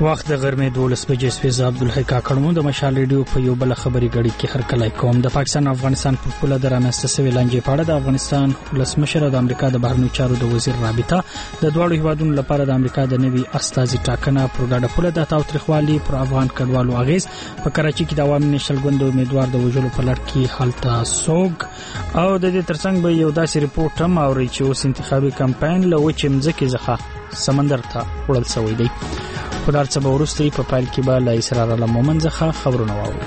وخت د غرمې 12 بجې سپیز عبدالحی کاکړمو د مشال ریډیو په یو بل خبري غړي کې هر کله کوم د پاکستان او افغانستان په پوله درامسته سوي لانجې په اړه د افغانستان ولسمشر د امریکا د بهرنیو چارو د وزیر رابطه د دوړو هیوادونو لپاره د امریکا د نوي استازي ټاکنه پر ګډه پوله د تاوتریخوالي پر افغان کډوالو اغیز په کراچي کې د عوامي نشل ګوند امیدوار د وژلو په لړ کې حالت سوګ او د دې ترڅنګ به یو داسې ریپورت هم اوري چې اوس انتخابي کمپاین له وچې مځکې څخه سمندر ته وړل شوی دی. خدای څه به ورسته په پایل کې به له اسرار الله مومن څخه خبرونه واورو.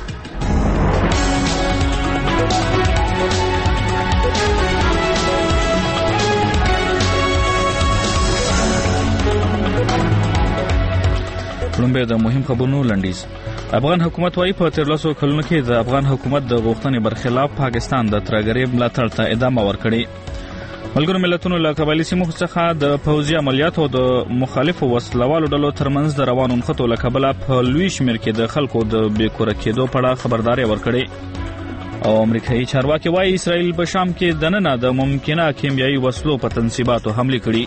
لومبه د مهم خبرونو لنډیز. افغان حکومت وايي په 13 کلونو کې د افغان حکومت د غوښتنې برخلاف پاکستان د ترګری ملاتړ ته ادامه ورکړي. ملګرو ملتونو له قبایلی سیمو څخه د پوځي عملیاتو او د مخالفو وسلوالو ډلو ترمنځ د روانو نښتو له کبله په لوی شمېر کې د خلکو د بیکوره کېدو په اړه خبرداري ورکړې. او امریکایي چارواکي وايي اسرائیل په شام کې دننه د ممکنه کیمیاوي وسلو په تنصیباتو حمله کړې.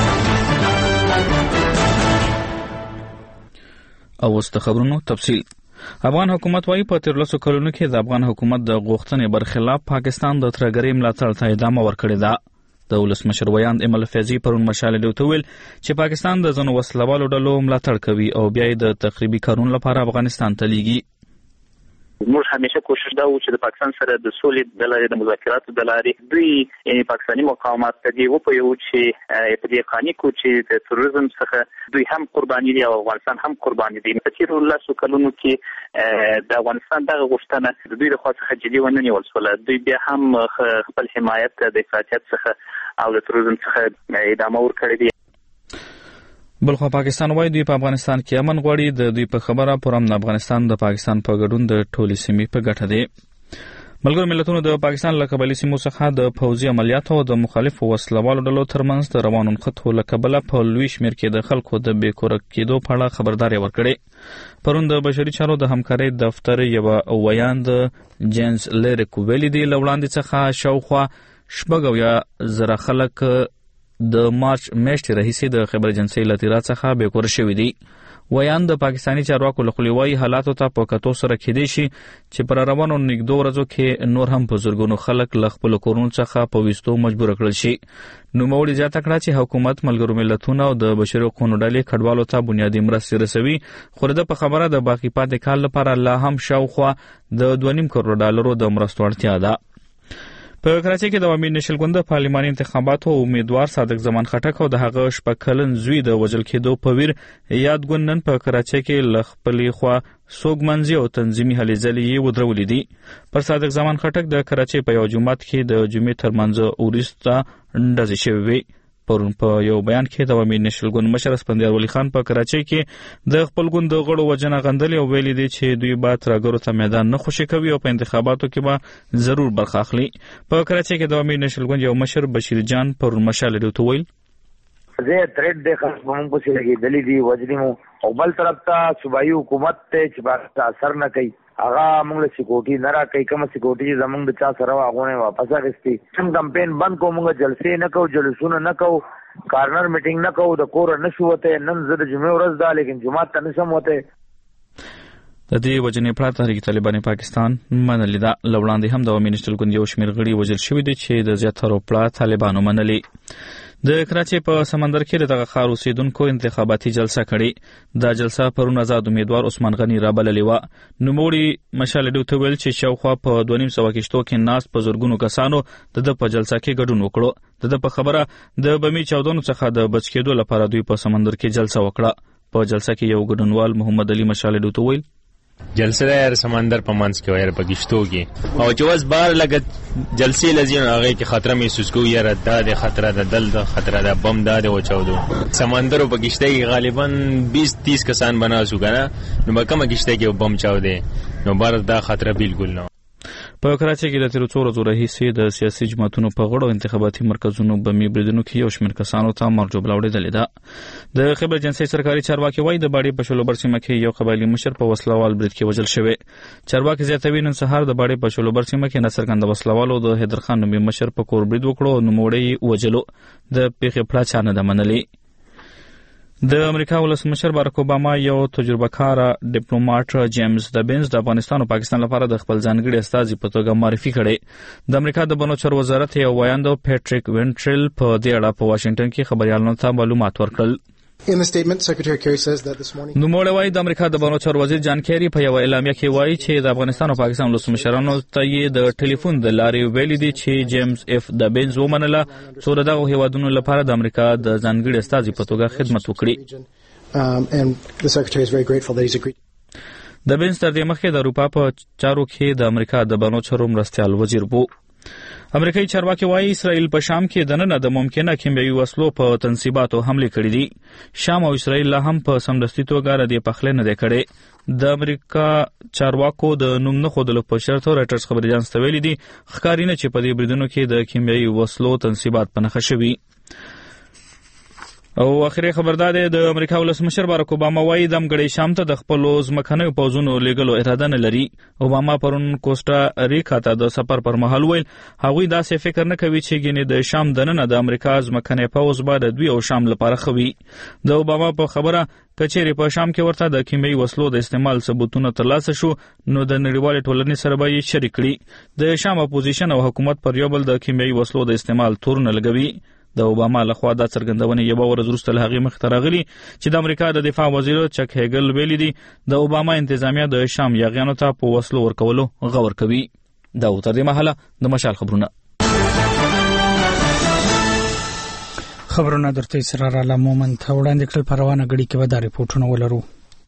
او واست خبرونو تفصیل. افغان حکومت وايي په 13 کلونو کې د افغان حکومت د غوښتنې برخلاف پاکستان د ترګری ملاتړ ته ادامه ورکړې ده. د ولسمشر ویاند امل فیضی پرون مشال ریډیو ته ویل چې پاکستان د ځنو وسلوالو ډلو ملاتړ کوي او بیا د تخریبي کارونو لپاره افغانستان ته لیږي. موږ همیشه کوشش دا و چې د پاکستان سره د سولې د لارې د مذاکراتو د لارې دوی یعنی پاکستاني مقاومت ته دی وپیو چې په دې قانون کې چې د تروریزم څخه دوی هم قرباني دي او افغانستان هم قرباني دي. په تیر 13 کلونو کې د افغانستان دغه غوښتنه د دوی له خوا څخه جدي ونه نیول شوه. دوی بیا هم خپل حمایت د افراطیت څخه او د تروریزم څخه ادامه ورکړې دي. بلخو پاکستان وايي دوی په افغانستان کې امن غواړي. د دوی په خبره پرم د افغانستان د پاکستان په ګډون د ټولي سیمې په ګټه دی. ملګرو ملتونو د پاکستان له قبایلی سیمو څخه د پوځي عملیاتو او د مخالفو وسلوالو ډلو ترمنځ د روانو نښتو له کبله په لوی شمېر کې د خلکو د بیکوره کېدو په اړه خبرداري ورکړې. پرون د بشري چارو د همکارۍ دفتر یو ویاند جینز لیریک ویلي دی له وړاندې څخه شاوخوا 6,000 خلک د مارچ میاشتې راهیسې د خبر ایجنسۍ له تیرا څخه بیکوره شوي دي. ویاند د پاکستاني چارواکو له خوا وايي حالاتو ته په کتو سره کېدای شي چې پر روانو نږدې ورځو کې نور هم په زرګونو خلک له خپل کورونو څخه په وستو مجبور کړل شي. نوموړي زیاته کړه چې حکومت ملګرو ملتونو او د بشري حقوقو ډلې کډوالو ته بنیادي مرستې رسوي. خو د په خبره د باقي پاتې کال لپاره لا هم شاوخوا د 2.5 کروڑ ډالرو د مرستو اړتیا ده. په کراچي کې د عوامي نشل ګوند پارلماني انتخاباتو امیدوار صادق زمان خټک او د هغه شپه کلن زوی د وژل کېدو په ویر یاد ګوند نن په کراچي کې ل خپلې خوا سوګمنځي او تنظیمي هلې ځلې ودرولې دي. پر صادق زمان خټک د کراچي په یو جومات کې د جمعې ترمنځ وروسته ډزې شوې وې. پرون په یو بیان کې د عوامي نشل ګوند مشر اسفندیار ولی خان په کراچي کې د خپل ګوند د غړو وجنه غندلې او ویلي دي چې دوی به ترګرو ته میدان نه خوشي کوي او په انتخاباتو کې به ضرور برخه اخلي. په کراچي کې د عوامي نشل ګوند یو مشر بشیر جان پرون مشال ریډیو ته ویل زه ترېد د خاص مونږ په سیګي دلی دی وجنمو او بل طرف ته صوبایي حکومت ته چې با اثر نه کوي هغه موږ له سکیورټي نه را کوي کوم سکیورټي زمونږ د چا سره واغونه واپس اخستي کوم کمپاین بند کوو موږ جلسې نه کوو جلوسونه نه کوو کارنر میټینګ نه کوو د کور نه شو وته نن زه د جمعې ورځ ده لیکن جمعه ته نشم وته. د دې وجنې پړه تحریک طالبان پاکستان منلې ده. لوړاندې هم د عوامي نشل ګوند یو شمېر غړي وژل شوي دي چې د زیاترو پړه طالبانو منلې. د کراچي په سمندر کې دغه ښار اوسیدونکو انتخاباتي جلسه کړې. دا جلسه پرون آزاد امیدوار عثمان غنی را بللې وه. نوموړي مشال ریډیو ته ویل چې شاوخوا په 2.5 کښتو کې ناست په زرګونو کسانو د په جلسه کې ګډون وکړو. د په خبره د بمي چاودنو څخه د بچ کېدو لپاره دوی په سمندر کې جلسه وکړه. په جلسه کې یو ګډونوال محمد علي مشال ریډیو ته ویل جلسه یې سمندر په منځ کې وایره په گشتو کې او چې واس بار لګ جلسې لزین هغه کې خطر محسوس کوو یاره د خطر د دل د خطر د بم د وچاودو سمندر په گشته کې غالبا 20-30 کسان بناسو کنه نو به کومه گشته کې بم چاودې نو بار د خطر بالکل نه. په کراچي کې د 13 ورځو راهیسې د سیاسي جماعتونو په غړو انتخاباتي مرکزونو بمي بریدونو کې یو شمېر کسانو ته مرجوب لاوړېدلې ده. د خبر ایجنسۍ سرکاري چارواکي وايي د باړې په شلوبر سیمه کې یو قبایلی مشر په وسلوال برید کې وژل شوی. چارواکي زیاتوي نن سهار د باړې په شلوبر سیمه کې ناڅرګند وسلوالو د حیدر خان نومي مشر په کور برید وکړو او نوموړی وژلو. د پیښې پړه چا نه ده منلې. د امریکا ولسمشر باراک اوباما یو تجربه کار ډیپلوماټ جیمز دبینز د افغانستان او پاکستان لپاره د خپل ځانګړي استازي په توګه معرفي کړي. د امریکا د بهرنیو چارو وزارت یو وایاند پیټریک وینټریل په دې اړه په واشنگټن کې خبريالانو ته معلومات ورکړل. In the statement, Secretary Kerry says that this morning... نوموړی وایي د امریکا د بهرنیو چارو وزیر جان کیری په یو اعلامیه کې وایي چې د افغانستان او پاکستان ولسمشرانو ته یې د ټلیفون د لارې ویلي دي چې جیمز اف دبینز ومنله څو د دغو هیوادونو لپاره د امریکا د ځانګړي استازي په توګه خدمت وکړي. And the Secretary is very grateful that he's agreed. دبینز تر دې مخکې د اروپا په چارو کې د امریکا د بهرنیو چارو مرستیال وزیر وو. امریکایي چارواکي وایي اسرائیل په شام کې دننه د ممکنه کیمیاوي وسلو په تنصیباتو حمله کړې دي. شام او اسرائیل لا هم په سمدستي توګه ردې پخلی نه دی کړی. د امریکا چارواکو د نوم نه ښودلو په شرط راټرز خبري اژانس ته ویلي دي ښکاري نه چې په دې بریدونو کې د کیمیاوي وسلو تنصیبات په نښه شوي. او اخري خبردار د امریکا ولسمشر باراک اوباما وایي د امګړی شام ته د خپل ځمکنیو پوځونو لیږلو اراده نه لري. اوباما پرون کوسټا ریکا ته د سفر پر مهال ویل هغوی داسې فکر نه کوي چې ګینې د شام دننه د امریکا ځمکنی پوځ به د دوی او شام لپاره ښه وي. د اوباما په خبره کچېرې په شام کې ورته د کیمیاوي وسلو د استعمال ثبوتونه ترلاسه شو نو د نړیوالې ټولنې سره به یې شریک کړي. د شام اپوزیشن او حکومت پر یو بل د کیمیاوي وسلو د استعمال تورونه لګوي. د اوباما لخوا دا څرګندونه یو ورځ وروسته له هغې مخکې راغلي چې د امریکا د دفاع وزیر چک هیګل ویلي دي د اوباما انتظامیه د شام یاغیانو ته په وسلو ورکولو غور کوي. دا تر دې مهاله د مشال خبرونه درته سره را لمومن ته وړاندې کړل. په روانه غړي کې به دا ریپورټونه ولرو.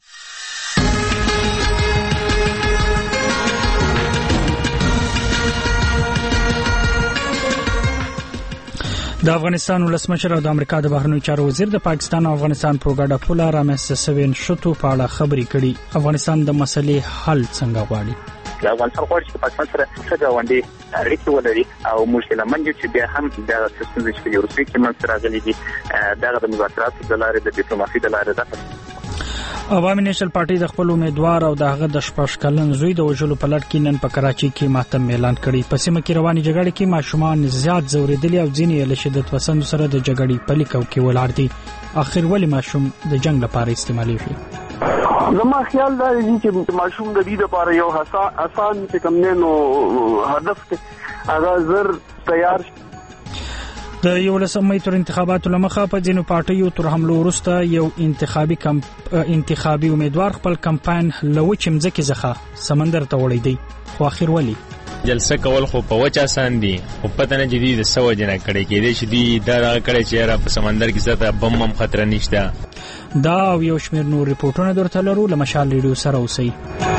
د افغانستان ولسمشر او د امریکا د بهرنیو چارو وزیر د پاکستان او افغانستان په ګډه پوله رامنځته شوې شتو په اړه خبرې کړي. افغانستان د مسلې حل څنګه غواړي؟ د افغانستان غواړي چې پاکستان سره څه ګاونډي اړیکې ولري او موږ له منځ چې بیا هم د ستونزې چې په روسیې کې منځ راغلي دي دغه د مذاکراتو د لارې د ډیپلوماسي د لارې ده. عوامي نېشنل پارټي د خپل امیدوار او دغه د 14 کلن زوی د وژلو په لړ کې نن په کراچي کې ماتم اعلان کړی. په سیمه کې رواني جګړې کې ماشومان زیات ځورېدلي او ځینې له شدت پسندو سره د جګړې په لیکو کې ولاړ دي. اخر ولې ماشوم د جنگ لپاره استعمالېږي؟ زما خیال دا دی چې ماشوم د دې لپاره یو آسان چې کوم نه نو هدف ته هغه زر تیار. د 11 مې تر انتخاباتو لمخه په ځینو پارټیو تر حملو وروسته یو انتخابي امیدوار خپل کمپاین لوچ مځکه ځخه سمندر ته وړي دی. خو اخر ولی جلسه کول خو په وچه آسان دي او پته نه جدي د سو جنا کړي کې دي چې دی دا کړي چې را په سمندر کې ستاسو بم هم خطر نشته. دا او یو شمېر نور ریپورتونه درته لرو. لمشال ریډیو سره اوسئ.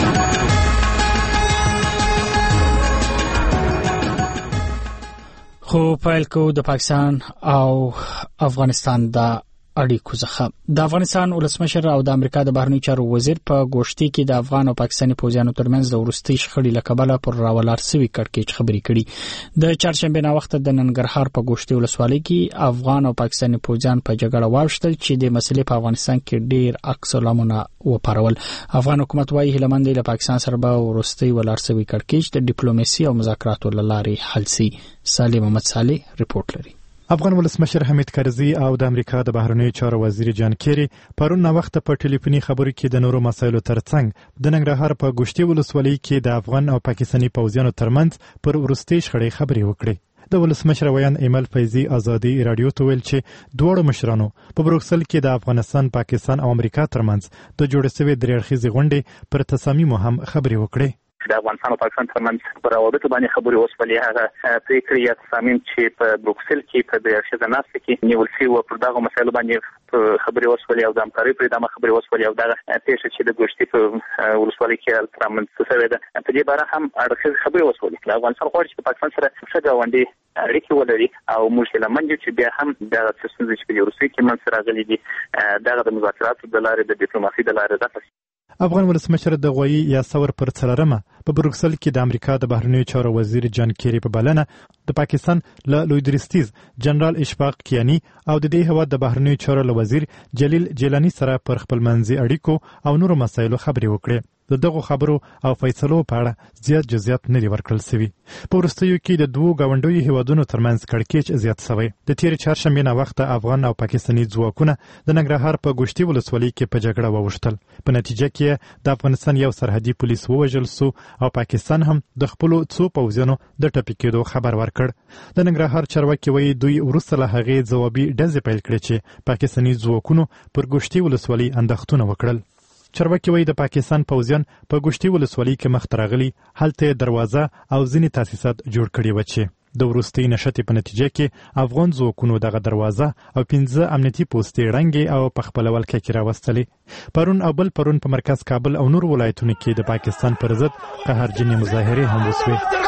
خو پیل کو د پاکستان او افغانستان د اړیکو څخه. د افغانستان ولسمشر او د امریکا د بهرنیو چارو وزیر په ګوشتي کې د افغان او پاکستاني پوځیانو ترمنځ د ورستي شخړې لکبله پر راولار سوي کړکېچ خبرې کړي. د چهارشنبه نه وخت د ننګرهار په ګوشتي ولسوالۍ کې افغان او پاکستاني پوځیان په جګړه واوښتل چې د مسلې په افغانستان کې ډیر عکس العملونه وپارول. افغان حکومت وايي هلمند له پاکستان سره به ورستي ولار سوي کړکېچ د ډیپلوماسي او مذاکراتو لارې حل شي. سالم محمد صالح ریپورت لري. افغان ولسمشر حمید کرزي او د امریکا د بهرنیو چارو وزیر جان کیری پرون وخت په ټلیفوني خبرو کې د نورو مسایلو ترڅنګ د ننګرهار په ګوشتي ولسوالۍ کې د افغان او پاکستاني پوځیانو ترمنځ پر ورستي شخړې خبرې وکړې. د ولسمشر ویان ایمل فیضی ازادي رادیو ته ویل چې دوه مشرانو په بروکسل کې د افغانستان، پاکستان او امریکا ترمنځ د جوړ شوی درېړخیزې غونډې پر تصامیمو هم خبرې وکړې. د افغانستان او پاکستان ترمنځ پر روابطو باندې خبرې وشولې. هغه پریکړې یا تصامیم چې په بروکسل کې په درېړخیزه ناسته کې نیول شوي پر دغه مسایلو باندې خبرې وشولې او د همکارۍ پر ادامه خبرې وشولې او دغه پیښه چې د ګوشتي په ولسوالۍ کې ترمنځ شوې ده په دې باره هم اړخیزې خبرې وشولې. د افغانستان غواړي چې پاکستان سره څه ګاونډي اړیکې ولري او موږ له منځ چې بیا هم د ستونزې چې په روسیې کې منځ راغلي دي دغه د مذاکراتو د لارې د ډیپلوماسي د لارې ده. افغان ولسمشر د غوي یا ثور پر څلرمه په بروکسل کې د امریکا د بهرنیو چارو وزیر جان کیری په بلنه د پاکستان له لوی درستیز جنرال اشفاق کیانی او د دې هیواد د بهرنیو چارو وزیر جلیل جیلانی سره پر خپل منځي اړیکو او نورو مسایلو خبرې وکړې. د دغو خبرو او فیصلو په اړه زیات جزئیات نه دي ورکړل شوي. په وروستیو کې د دوو ګاونډیو هیوادونو ترمنځ کړکېچ زیات شوی. د تېرې چهارشنبې نه وخته افغان او پاکستاني ځواکونه د ننګرهار په ګوشتي ولسوالۍ کې په جګړه واوښتل. په نتیجه کې د افغانستان یو سرحدي پولیس ووژل سو او پاکستان هم د خپلو څو پوځیانو د ټپي کېدو خبر ورکړ. د ننګرهار چارواکي وایي دوی وروسته له هغې ځوابي ډزې پیل کړې چې پاکستاني ځواکونو پر ګوشتي ولسوالۍ اندښتونه وکړل. چارواکي وایي د پاکستان پوځیان په ګوشتي ولسوالۍ کې مخته راغلي، هلته دروازه او ځینې تاسیسات جوړ کړي و چې د وروستۍ نښتې په نتیجه کې افغان ځواکونو دغه دروازه او 15 امنیتي پوستې ړنګې او په خپله ولکه کې راوستلې. پرون او بل پرون په مرکز کابل او نور ولایتونو کې د پاکستان پر ضد قهرجنې مظاهرې هم وسوې.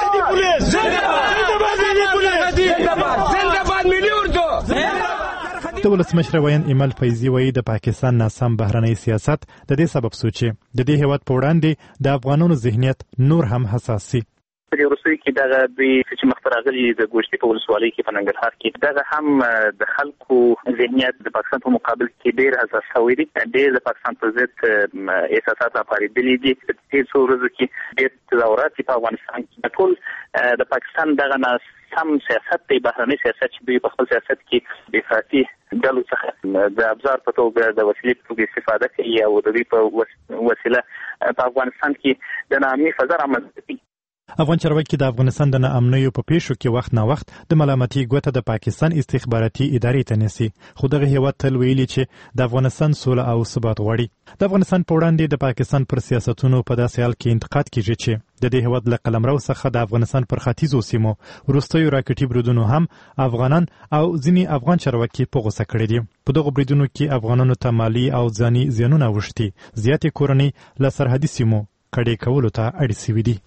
د ولسمشر وین ایمل فیضي وایي د پاکستان ناسم بهرنی سیاست د دې سبب سو چې د دې هیواد په وړاندې د افغانانو ذهنیت نور هم حساس سي. په دې وروستیو کې دغه دوی چې مخته راغلي د ګوشتي په ولسوالۍ کې په ننګرهار کې دغه هم د خلکو ذهنیت د پاکستان په مقابل کې ډېر حساس شوی دی. ډېر د پاکستان پر ضد احساسات راپارېدلي دي. په دې څو ورځو کې ډېر تظاهرات په افغانستان کې ټول د پاکستان دغه ناسم سیاست دی، بهرنی سیاست چې دوی په خپل سیاست کې د افراطي ډلو څخه د ابزار په توګه د وسیلې په توګه استفاده کوي او د دوی په وسیله په افغانستان کې د ناامنۍ فضا رامنځته کوي. افغان چارواکي د افغانستان د ناامنیو په پیښو کې وخت نه وخت د ملامتي ګوته د پاکستان استخباراتي ادارې ته نیسي، خو دغه هیواد تل ویلي چې د افغانستان سوله او ثبات غواړي. د افغانستان په وړاندې د پاکستان پر سیاستونو په داسې حال کې انتقاد کیږي چې د دې هیواد له قلمرو څخه د افغانستان پر ختیځو سیمو وروستیو راکټي بریدونو هم افغانان او ځینې افغان چارواکي په غوسه کړي دي. په دغو بریدونو کې افغانانو ته مالي او ځاني زیانونه اوښتي، زیاتې کورنۍ له سرحدي سیمو کډې کولو ته اړ شوي دي.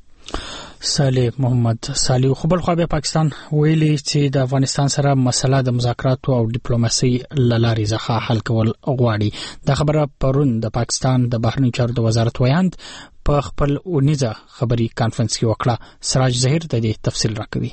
صالح محمد صالح. خو بل خو بیا پاکستان ویلي چې د افغانستان سره مسله د مذاکراتو او ډیپلوماسي له لارې څخه حل کول غواړي. دا خبره پرون د پاکستان د بهرنیو چارو د وزارت ویاند په خپل اونیزه خبري کانفرنس کې وکړه. سراج ظهیر ته دې تفصیل راکوي.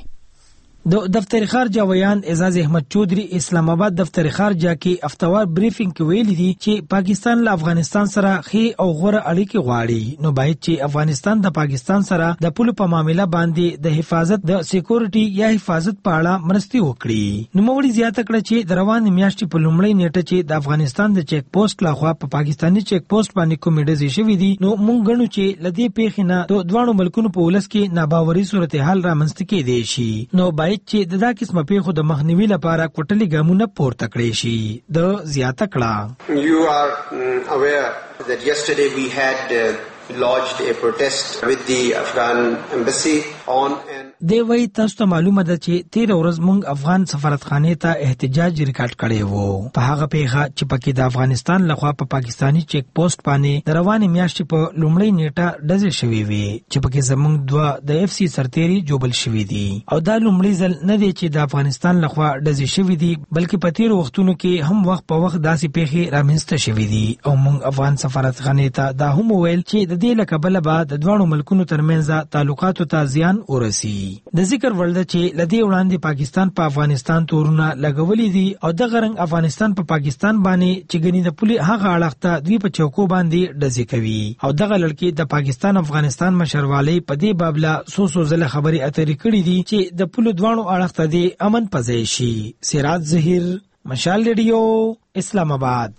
د دفتر خارجه ویان اعزاز احمد چودري اسلام آباد دفتر خارجه کې افتوار بریفینګ کې ویلي دي چې پاکستان له افغانستان سره ښې او غوره اړیکې غواړي، نو باید چې افغانستان د پاکستان سره د پولو په معاملې باندې د حفاظت د سکیورټي یا حفاظت په اړه مرستې وکړي. نو موږ زیاته کړه چې د روانې میاشتې په لومړۍ نیټه چې د افغانستان د چیک پوسټ لخوا په پاکستاني چیک پوسټ باندې کومې ډزې شوې دي، نو موږ ګڼو چې لدې پیښې نه د دوه ملکونو په ولس کې ناباوري صورتحال رامنځته کېدی شي. نو چې د دا قسمه پیښو د مخنیوي لپاره کوټلي ګامونه پورته کړی شي. د زیاته کړه. You are aware that yesterday we had lodged a protest with the Afghan embassy on an دی وای تاسو ته معلومه ده چې 13 ورځ مونږ افغان سفارتخانه ته احتجاج ریکارډ کړی وو په هغه پیښه چې پکې د افغانستان لخوا په پاکستانی چیک پوسټ باندې د روانې میاشتې په لومړۍ نیټه ډزې شوې وي چې پکې زمونږ دوه د اف سی سرتيري جوبل شوې دي او دا لومړی ځل نه دی چې د افغانستان لخوا ډزې شوې دي بلکې په 13 وختونو کې هم وخت په وخت داسې پیښې رامنځته شوې دي او مونږ افغان سفارتخانه ته دا هم ویل چې د دې لکبل به د دوه ملکونو ترمنځ تعلقاتو ته زیان ورسي. د ذکر ولده چې لدی وړاندې پاکستان په افغانستان تورونه لګولې دي او د غرنګ افغانستان په پاکستان باندې چې غنی د پولی هغه اړخته دوی په چوکو باندې ډزې کوي او دغه لړکی د پاکستان افغانستان مشروالی په دې بابله سو زله خبري اترې کړې دي چې د پولو دوانو اړخته دي امن پځای شي. سراج ظهیر، مشال ریډیو، اسلام آباد.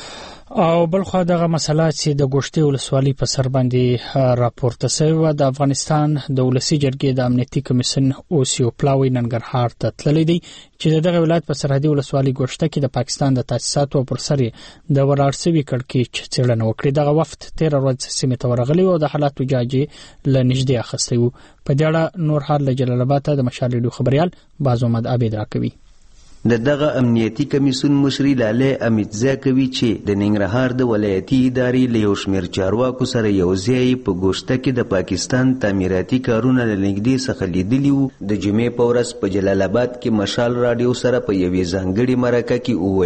او بلخو دغه مسله چې د ګوشتي ولسوالۍ په سر باندې راپورته شوی د افغانستان د ولسی جرګې د امنیتي کمیسیون اوسیو پلاوی ننګرهار ته تللی دی چې دغه ولایت په سرحدي ولسوالۍ ګوشته کې د پاکستان د تاسیساتو پر سر د ورارسوي کړکېچ څېړنه وکړه. دغه وفد 13 ورځې سیمې ته ورغلی او د حالاتو جاجې له نږدې اخیستی وو. په دې اړه نور حال له جلال آباد ته د مشال ریډیو خبريال باز محمد عابد راکوي. د دغه امنیتي کمیسیون مشري لاله امیتزا کوي چې د ننګرهار د ولایتي ادارې له یو شمېر چارواکو سره یو ځای په ګوشته کې د پاکستان تعمیراتي کارونه له نږدې څخه لیدلي وو. د جمعې په ورځ په جلال آباد کې مشال راډیو سره په یوې ځانګړې مرکه کې وویل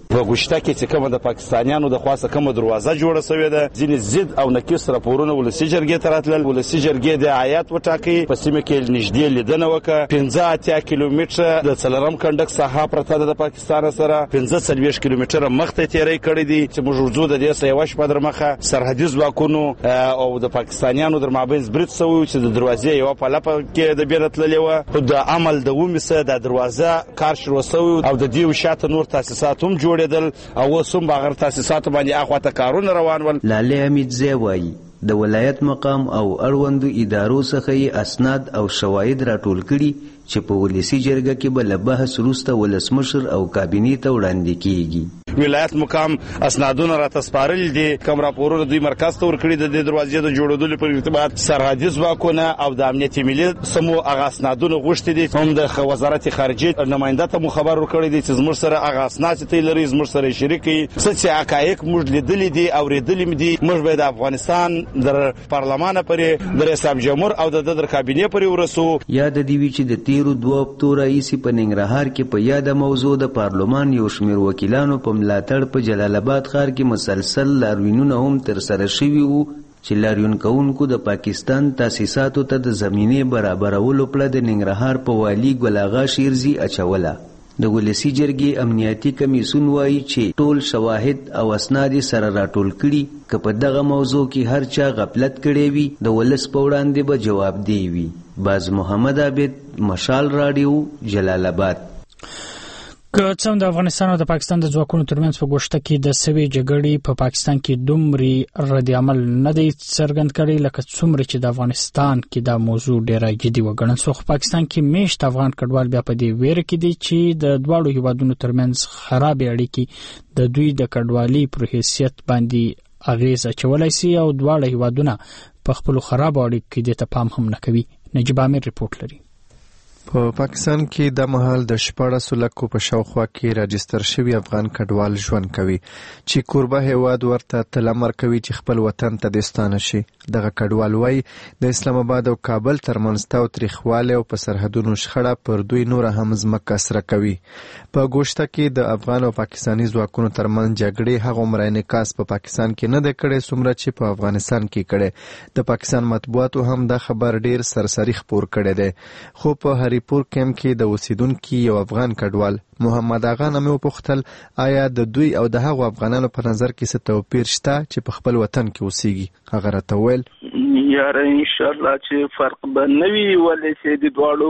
په ګوشته کې چې کومه د پاکستانیانو د خاصه کومه دروازه جوړه شوې ده ځینې ضد او نقیص راپورونه ولسی جرګې ته راتلل. ولسی جرګې د عایت وټاکي په سیمه کې نږدې لیدنه وکړه. 15 کیلومتره د څلورم کنډک ساحه پرته د پاکستان سره 15 کیلومتره مخته تیری کړی دي چې موږ ورځو د دې سیواش په درمخه سرحدي ځواکونو او د پاکستانیانو در مابین برید سوی چې د دروازې یو په لپه کې د بیرت للې و د عمل د ومسه د دروازه کار شروع سوی او د دې وشاته نور تاسیسات هم جوړېدل او وسوم باغر تاسیسات باندې اخواته کارونه روان ول. لاله امیدزی وایي د ولایت مقام او اړوندو ادارو څخه اسناد او شواهد راټول کړي چې په ولسی جرګه کې به له بحث وروسته ولسمشر او کابینې ته وړاندې کیږي. ولایت مقام اسنادونه راته سپارل دي کوم راپورونه دوی مرکز ته ورکړي د دروازې د جوړولو په ارتباط سرحدي ځواکونه او د امنیت ملي سمو هغه اسنادونه غوښتي دي. هم د وزارت خارجه نماینده ته خبر ورکړي دي چې زموږ سره هغه اسناد ته لري زموږ سره شریکي څه حقایق موږ لیدلې دي او ریدلې دي. موږ به د افغانستان در پارلمان پرې د رئیس جمهور او د کابینې پرې ورسو. یاد دی وی چې د تیرو 2 هفتو راهیسې په ننګرهار کې په یاده موضوع د پارلمان یو شمېر وکیلانو په ملاتړ په جلال آباد ښار کې مسلسل لاریونونه هم ترسره شوي وو چې لاریون کوونکو د پاکستان تاسیساتو ته د زمینې برابرولو پړه د ننګرهار په والي ګل اغا شیرزي اچوله. د ولسی جرګې امنیتي کمیسیون وایي چې ټول شواهد او اسناد سره راټول کړي که په دغه موضوع کې هر چا غفلت کړی وي د ولس په وړاندې به جواب دی وي. باز محمد عابد، مشال رادیو، جلال آباد. که څومره د افغانستان او د پاکستان د ځواکونو ترمنځ په ګوشته کې د سوي جګړې په پاکستان کې دومره رد عمل نه دی څرګند کړی لکه څومره چې د افغانستان کې دا موضوع ډیره جدي وګڼل شو. خو پاکستان کې میشت افغان کډوال بیا په دې ویره کې دي چې د دواړو هیوادونو ترمنځ خراب اړیکې د دوی د کډوالۍ پر حیثیت باندې اغیز اچولای شي او دواړه هیوادونه په خپل خراب اړیکې د ته پام هم نه کوي. نجیب امیر رپورټ لري. په پاکستان کې د مهال د 14 لکو په شاوخوا کې راجستر شوی افغان کډوال ژوند کوي چې کوربه هیواد ورته تلمر کوي چې خپل وطن ته دستانه شي. دغه کډوال وای د اسلام آباد او کابل ترمنځ تاوتریخواله او په سرحدونو شخړه پر دوی نور هم ځمکه سره کوي. په ګوشته کې د افغان او پاکستاني ځواکونو ترمنځ جګړې هغه عمر انعکاس په پاکستان کې نه د کړي څومره چې په افغانستان کې کړي. د پاکستان مطبوعاتو هم دا خبر ډیر سرسری خبر کړي دي. خو په هریپور کیمپ کې د اوسیدونکو یو افغان کډوال محمد اغا نامه وپوښتل آیا د دوی او د هغو افغانانو په نظر کې څه توپیر شته چې په خپل وطن کې اوسېږي؟ هغه راته وویل یاره ان شاء الله چې فرق به نه وي ولې چې د دواړو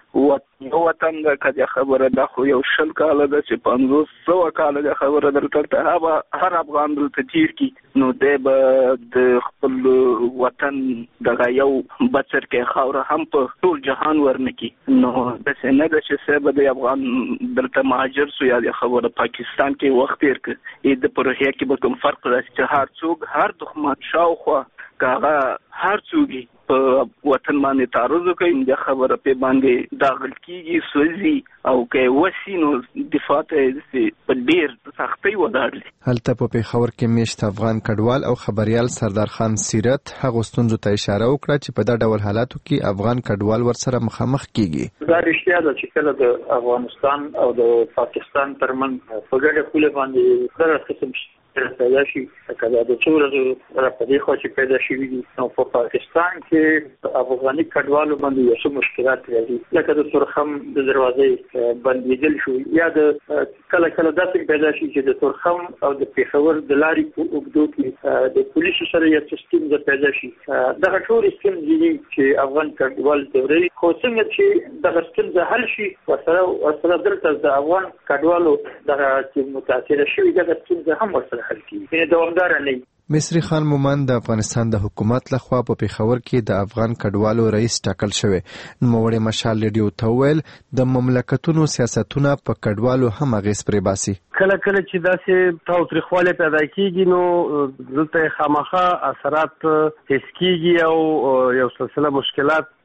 وطن د کله خبره ده خو یو 20 کال ده چې 500 کال ده خبره درته هر افغان دلته تیر کی نو د خپل وطن دغه یو بچر کې خاوره هم په ټول جهان ورنکي نو د څنګه د چې د افغان دلته مهاجر سو یا د خبره پاکستان کې وخت تیر کې د پروژه کې به کوم فرق راځي چې هر څوک هر دښمن شاوخوا کاغه هر څوک په وطن باندې تعرض کوي د خبره په باندې داخل کیږي سوزي او کې وسینو دفاع ته په ډیر سختي ولاړ. هلته په پیښور کې میشت افغان کډوال او خبريال سردار خان سیرت هغه ستونزو ته اشاره وکړه چې په دا ډول حالاتو کې افغان کډوال ورسره مخامخ کیږي. دا رښتیا ده چې کله د افغانستان او د پاکستان ترمنځ په ګډه پوله باندې سره قسم پیدا شي کله د څورو را په دې خو چې پیدا شي نو په پاکستان کې افغاني کډوالو باندې یو څه مشکلات راځي لکه د تورخم د دروازې بندیدل شو یا د کله داسې پیدا شي چې د تورخم او د پیښور د لارې په اوږدو کې د پولیسو سره یو سیستم د پیدا شي دغه ټول سیستم دي چې افغان کډوال دوري خو څنګه چې دغه سیستم د حل شي ورسره دلته د افغان کډوالو دغه چې متاثر شوي دغه سیستم هم ورسره حل کیږي دوامدار نه. مصری خان مومند د افغانستان د حکومت لخوا په پیښور کې د افغان کډوالو رئیس ټاکل شوی. نوموړی مشال ریډیو ته ویل د مملکتونو سیاستونه په کډوالو هم اغیز پرې باسي. کله چې داسې تاوتریخواله پیدا کیږي نو دلته خامخا اثرات حس کیږي او یو سلسله مشکلات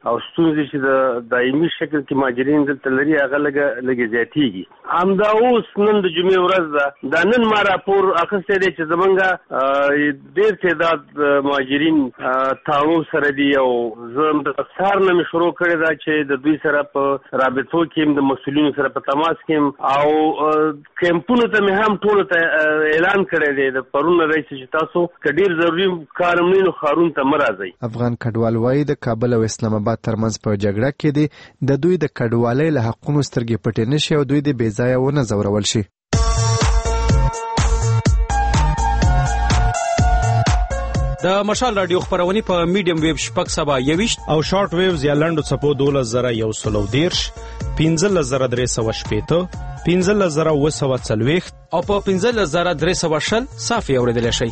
او ستونزې چې د دایمي شکل کې مهاجرین دلته لري هغه لږ زیاتېږي. همدا اوس نن د جمعې ورځ ده، دا نن ما راپور اخیستی دی چې زمونږ ډېر تعداد مهاجرین تاړو سره دي او زه د سهار نه مې شروع کړې ده چې د دوی سره په رابطو کې د مسؤلینو سره په تماس کې او کیمپونو ته مې هم ټولو ته اعلان کړی دی د پرون نه راهیسې چې تاسو که ډېر ضروري کار هم نه نو ښارونو ته مه راځئ. افغان کډوال وایي د کابل او اسلام آباد ترمنځ په جګړه کې دي د دوی د کډوالۍ له حقونو سترګې پټې نه شي او دوی د بې ځایه ونه ځورول شي. د مشال رادیو خبرونه په میډیم ویو شپږ سبا 21 او شارټ ویوز یا لنډو څپو 12130 15380 15940 او په 15320 صافي اوریدل شي.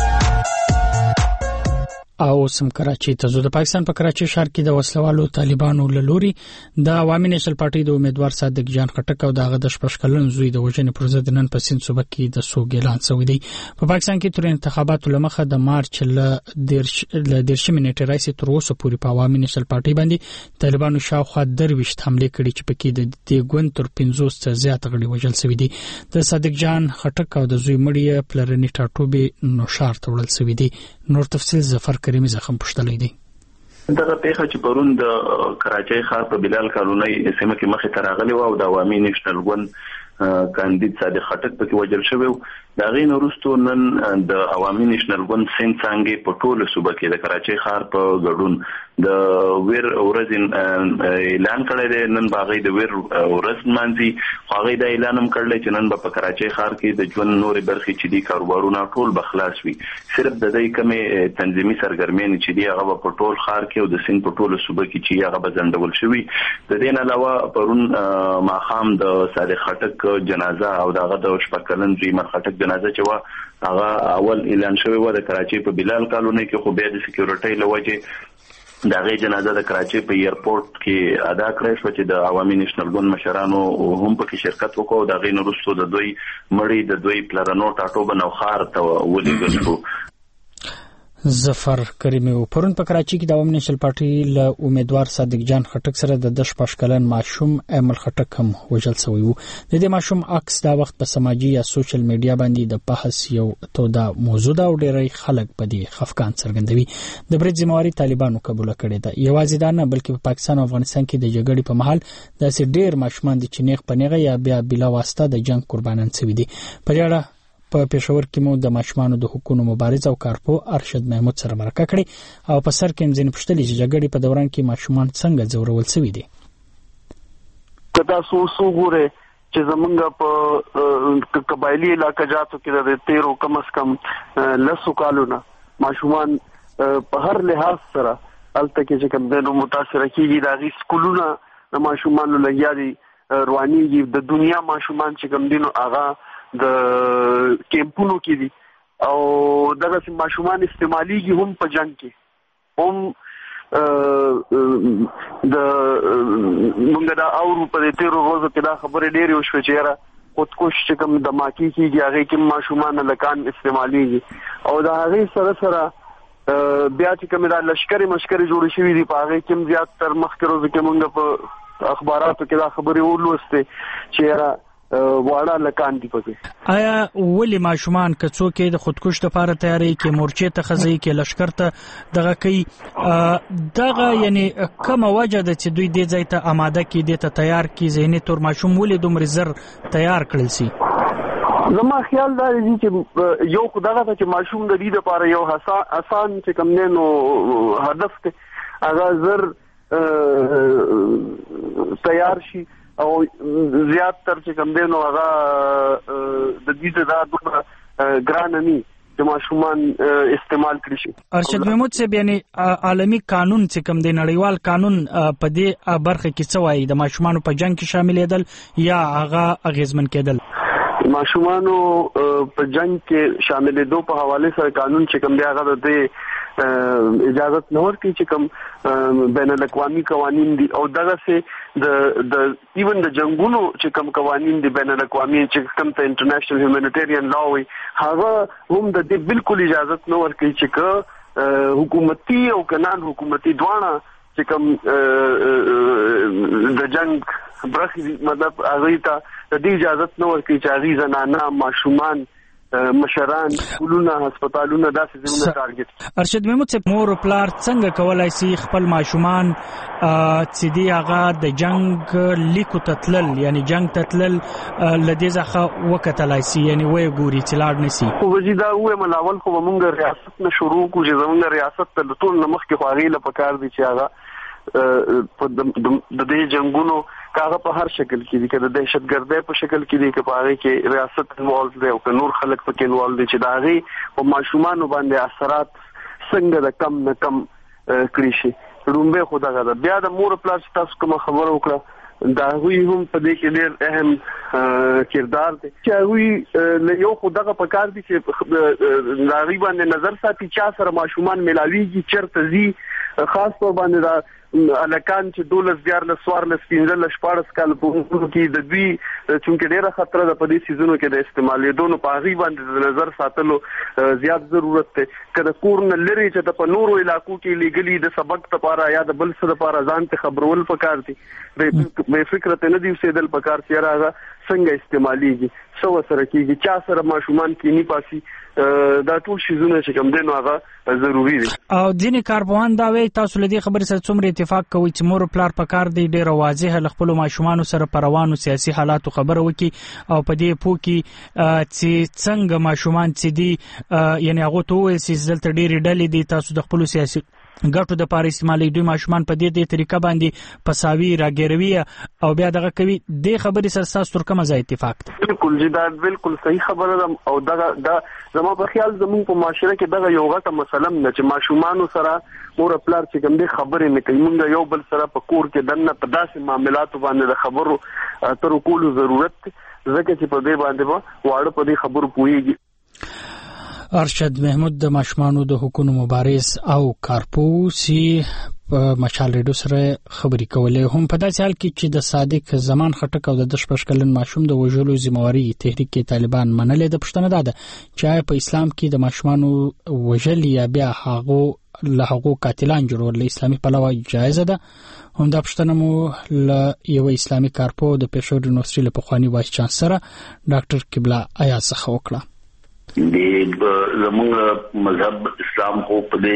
او سم کراچي ته زو د پاکستان په کراچي ښار کې د وسلوالو طالبانو لوري د عوامي نېشنل پارټي د امیدوار صادق جان خټک او دغه د شپږکلن زوی د وژنې پر ضد نن په سند صوبه کې د سوګ اعلان شوی دی. په پاکستان کې تر انتخاباتو لمخه د مارچ ل 10 منټه راځي تر اوسه پورې په عوامي نېشنل پارټي باندې طالبانو شاوخوا 23 حمله کړې چې پکې د دیګون تر 50 څخه زیات غړي وژل شوی دي. د صادق جان خټک او د زوی مړی پلرنی ټاټوبه نوشار ته وړل شوی دی. نور تفصیل ظفر کریمی زخم پښتلې دي. دغه پیښه چې پرون د کراچۍ ښار په بلال کالونی سیمه کې مخې ته راغلی و او د عوامي نېشنل ګوند کاندید صادق خټک پکې وژل شوی و. د هغې نه وروسته نن د عوامي نېشنل ګوند سند څانګې په ټوله صوبه کې د کراچۍ ښار په ګډون د ویر ورځ اعلان کړی دی. نن به هغوی د ویر ورځ لمانځي خو هغوی دا اعلان هم کړلی چې نن به په کراچۍ ښار کې د ژوند نورې برخې چې دي کاروبارونه ټول به خلاص وي. صرف د دوی کمې تنظیمي سرګرمۍ چې دي هغه به په ټول ښار کې او د سند په ټوله صوبه کې چې هغه به ځنډول شوي. د دې نه علاوه پرون ماښام د صادق خټک جنازه او دغه د شپږکلن زوی عمر خټک جنازه چې وه هغه اول اعلان شوی و د کراچۍ په بلال کالونی کې، خو بیا د سکیورټۍ له وجې د هغې جنازه د کراچۍ په ایرپورټ کې ادا کړی شوه چې د عوامي نېشنل ګوند مشرانو هم پکې شرکت وکړو او د هغې نه وروسته د دوی مړی د دوی پلرنو ټاټوبه نوښار ته ولېږل شو. ظفر کریمی پرون په کراچي کې د عوامي نېشنل پارټي له امیدوار صادق جان خټک سره د 10 کلن ماشوم امل خټک هم وژل شوی و. د دې ماشوم عکس دا وخت په سماجی یا سوشل میډیا باندې د بحث یو تودا موضوع دا او ډېری خلک په دې خفقان څرګندوي. د برید ذمہواری طالبانو قبول کړې ده. یوازې دا نه بلکې په پاکستان او افغانستان کې د جګړې په محل داسې ډېر ماشومان دي چې نیغ په نیغه یا بیا بلا واسطه د جنگ قربانان شوي دي. په اړه په پېښور کې مو د ماشومانو د حقوقو مبارز او کارپو ارشد محمود سره مرکه کړې او په سر کې مزین پښتلې چې جګړې په دوران کې ماشومان څنګه ځورول شوي دي. کدا سو ګوره چې زمونږ په قبایلی علاقې جاتو کې د 13 کم از کم 10 کالونه ماشومان په هر لحاظ سره الته کې چې کوم د متاثر کیږي د غي سکولونه د ماشومان لګیا دي رواني د دنیا ماشومان چې کوم دینو اغا د کیمپونو کې دي او دغه ماشومان استعماليږي هم په جنگ کې هم د موږ دا اورو په 13 ورځو کې دا خبره ډېرې وشوه چې یاره خودکش چې کوم د ماکی کېږي هغې کې ماشومان لکان استعماليږي او د هغې سره بیا چې کوم دا لشکرې مشکرې جوړې شوي دي په هغې کې هم زیات تر مخکې ورځو کې موږ په اخباراتو کې دا خبرې ولوستې چې یاره واړه لکان دي پکې. آیا ولې ماشومان که څوک د خودکش لپاره تیاری کې مورچې ته خزي کې لشکر ته دغه کوي دغه یعنی کومه وجه ده چې دوی دې ځای ته آماده کې دې ته تیار کې ذهني تور ماشوم ولې دومره زر تیار کړل سي؟ زما خیال دا دی چې یو خدغه ته چې ماشوم د دې لپاره یو آسان چې کوم نه نو هدف ته هغه زر تیار شي او زیات تر چې کوم دینو هغه د دې دا دومره ګران نه چې ماشومان استعمال کړي شي. ارشد محمود صاحب یعنی عالمی قانون چې کوم دی نړیوال قانون په دې برخه کې څه وایي د ماشومانو په جنگ کې شاملېدل یا هغه اغیزمن کېدل؟ ماشومانو په جنگ کې شاملېدو په حواله سره قانون چې کوم دی هغه د اجازه نه ورکړي چې کوم بین الاقوامي قوانين دي او دغه سه د ایون د جنگونو چې کوم قوانين دي بین الاقوامي چې کوم ته انټرنیشنل هیومانیټریان لا وي هغه هم د دې بالکل اجازه نه ورکړي چې حکومتي او کنان حکومتي دواړه چې کوم د جنگ برخې مطلب هغه ته د دې اجازه نه ورکړي چې هغه زنانه ماشومان مشران سکولونه هسپتالونه داسې ځایونه ټارګټ. ارشد محمود صاحب مور او پلار څنګه کولای شي خپل ماشومان چې دی هغه د جنگ لیکو تتلل یعنی جنگ تتلل لدې ځخه وکټلای شي یعنی وې ګوري چې لاړ نسی؟ خو وجدا وې ملاول خو موږ ریاست نه شروع کو چې زموږ ریاست ته ټول نمخ کې خواغې لپاره دي چې هغه د دې جنگونو کاغه په هر شکل کې دي کله دهشتګردۍ په شکل کې دي چې په هغه کې ریاست انوالو دی او نور خلک پکې انوالو دي چې دا هغه په ماشومان باندې اثرات څنګه د کم نه کم کړی شي. رومبه خدا غدا بیا د مور پلاس تاسو کوم خبر وکړه دا هوی هم په دې کې ډېر اهم کردار دی چې هوی له یو خدغه په کار دي چې ناغي باندې نظر ساتي چا سره ماشومان ملاویږي چرته زی خاص په باندې دا الکان چې 12 14 15 14 کال په کې د دوی چې ډیره خطر ده په دې سيزونو کې د استعمالېدو په هغه باندې د نظر ساتلو زیات ضرورت دی. کله کورن لري چې په نورو علاقو کې لګلي د سبق لپاره یا د بل څه لپاره ځان ته خبرول پکار دي به فکر ته نه دی وسیدل پکار چې راغه څنګه استعمالېږي څو سره کېږي چا سره ماشومان کې نه پاسي دا ټول شیزونه چې کوم دین هغه ضروری دي. او ځینې کارپوهان دا وایي تاسو لدی خبرې سره څومره اتفاق کوي چې مور پلار پکار دی ډېر واضح خپل ماشومان سره پروانو سیاسي حالاتو خبره وکي او په دې پوکي چې څنګه ماشومان چې دي یعنی هغه ته وایي چې دلته ډېر ډلې دي تاسو د خپل سیاسي ګټو د پاره استعمالي دوی ماشومان په دې طریقه باندې پساوي راګیروي او بیا دغه کوي د خبرې سره تاسو تر کومه ځای اتفاق دی؟ بالکل جدا بالکل صحیح خبره ده او دا زموږ په خیال زموږ په معاشره کې دغه یو غټه مسله ده چې ماشومان سره مور پلار چې کوم دي خبرې نه کوي موږ یو بل سره په کور کې دنه په داسې معاملاتو باندې د خبرو تر کولو ضرورت ځکه چې په دې باندې واړه په دې خبرو پوهیږي. ارشد محمود د ماشومانو د حقوقو مبارز او کارپوسی په مشال ریډیو سره خبرې کولې هم په داسې حال کې چې د صادق زمان خټک او د 18 کلن ماشوم د وژلو ذمہواری تحریک طالبان منلې د پښتنه ده چې په اسلام کې د ماشومانو وژل یا بیا هغه قاتلان جوړول اسلامي پلوه جایز ده. هم د پښتنه مو له یو اسلامي کارپو د پېښور یونیورسيټي له پخوانی وایس چانسلر ډاکټر قبله آیا څخه وکړه. د زموږ مذهب اسلام خو په دې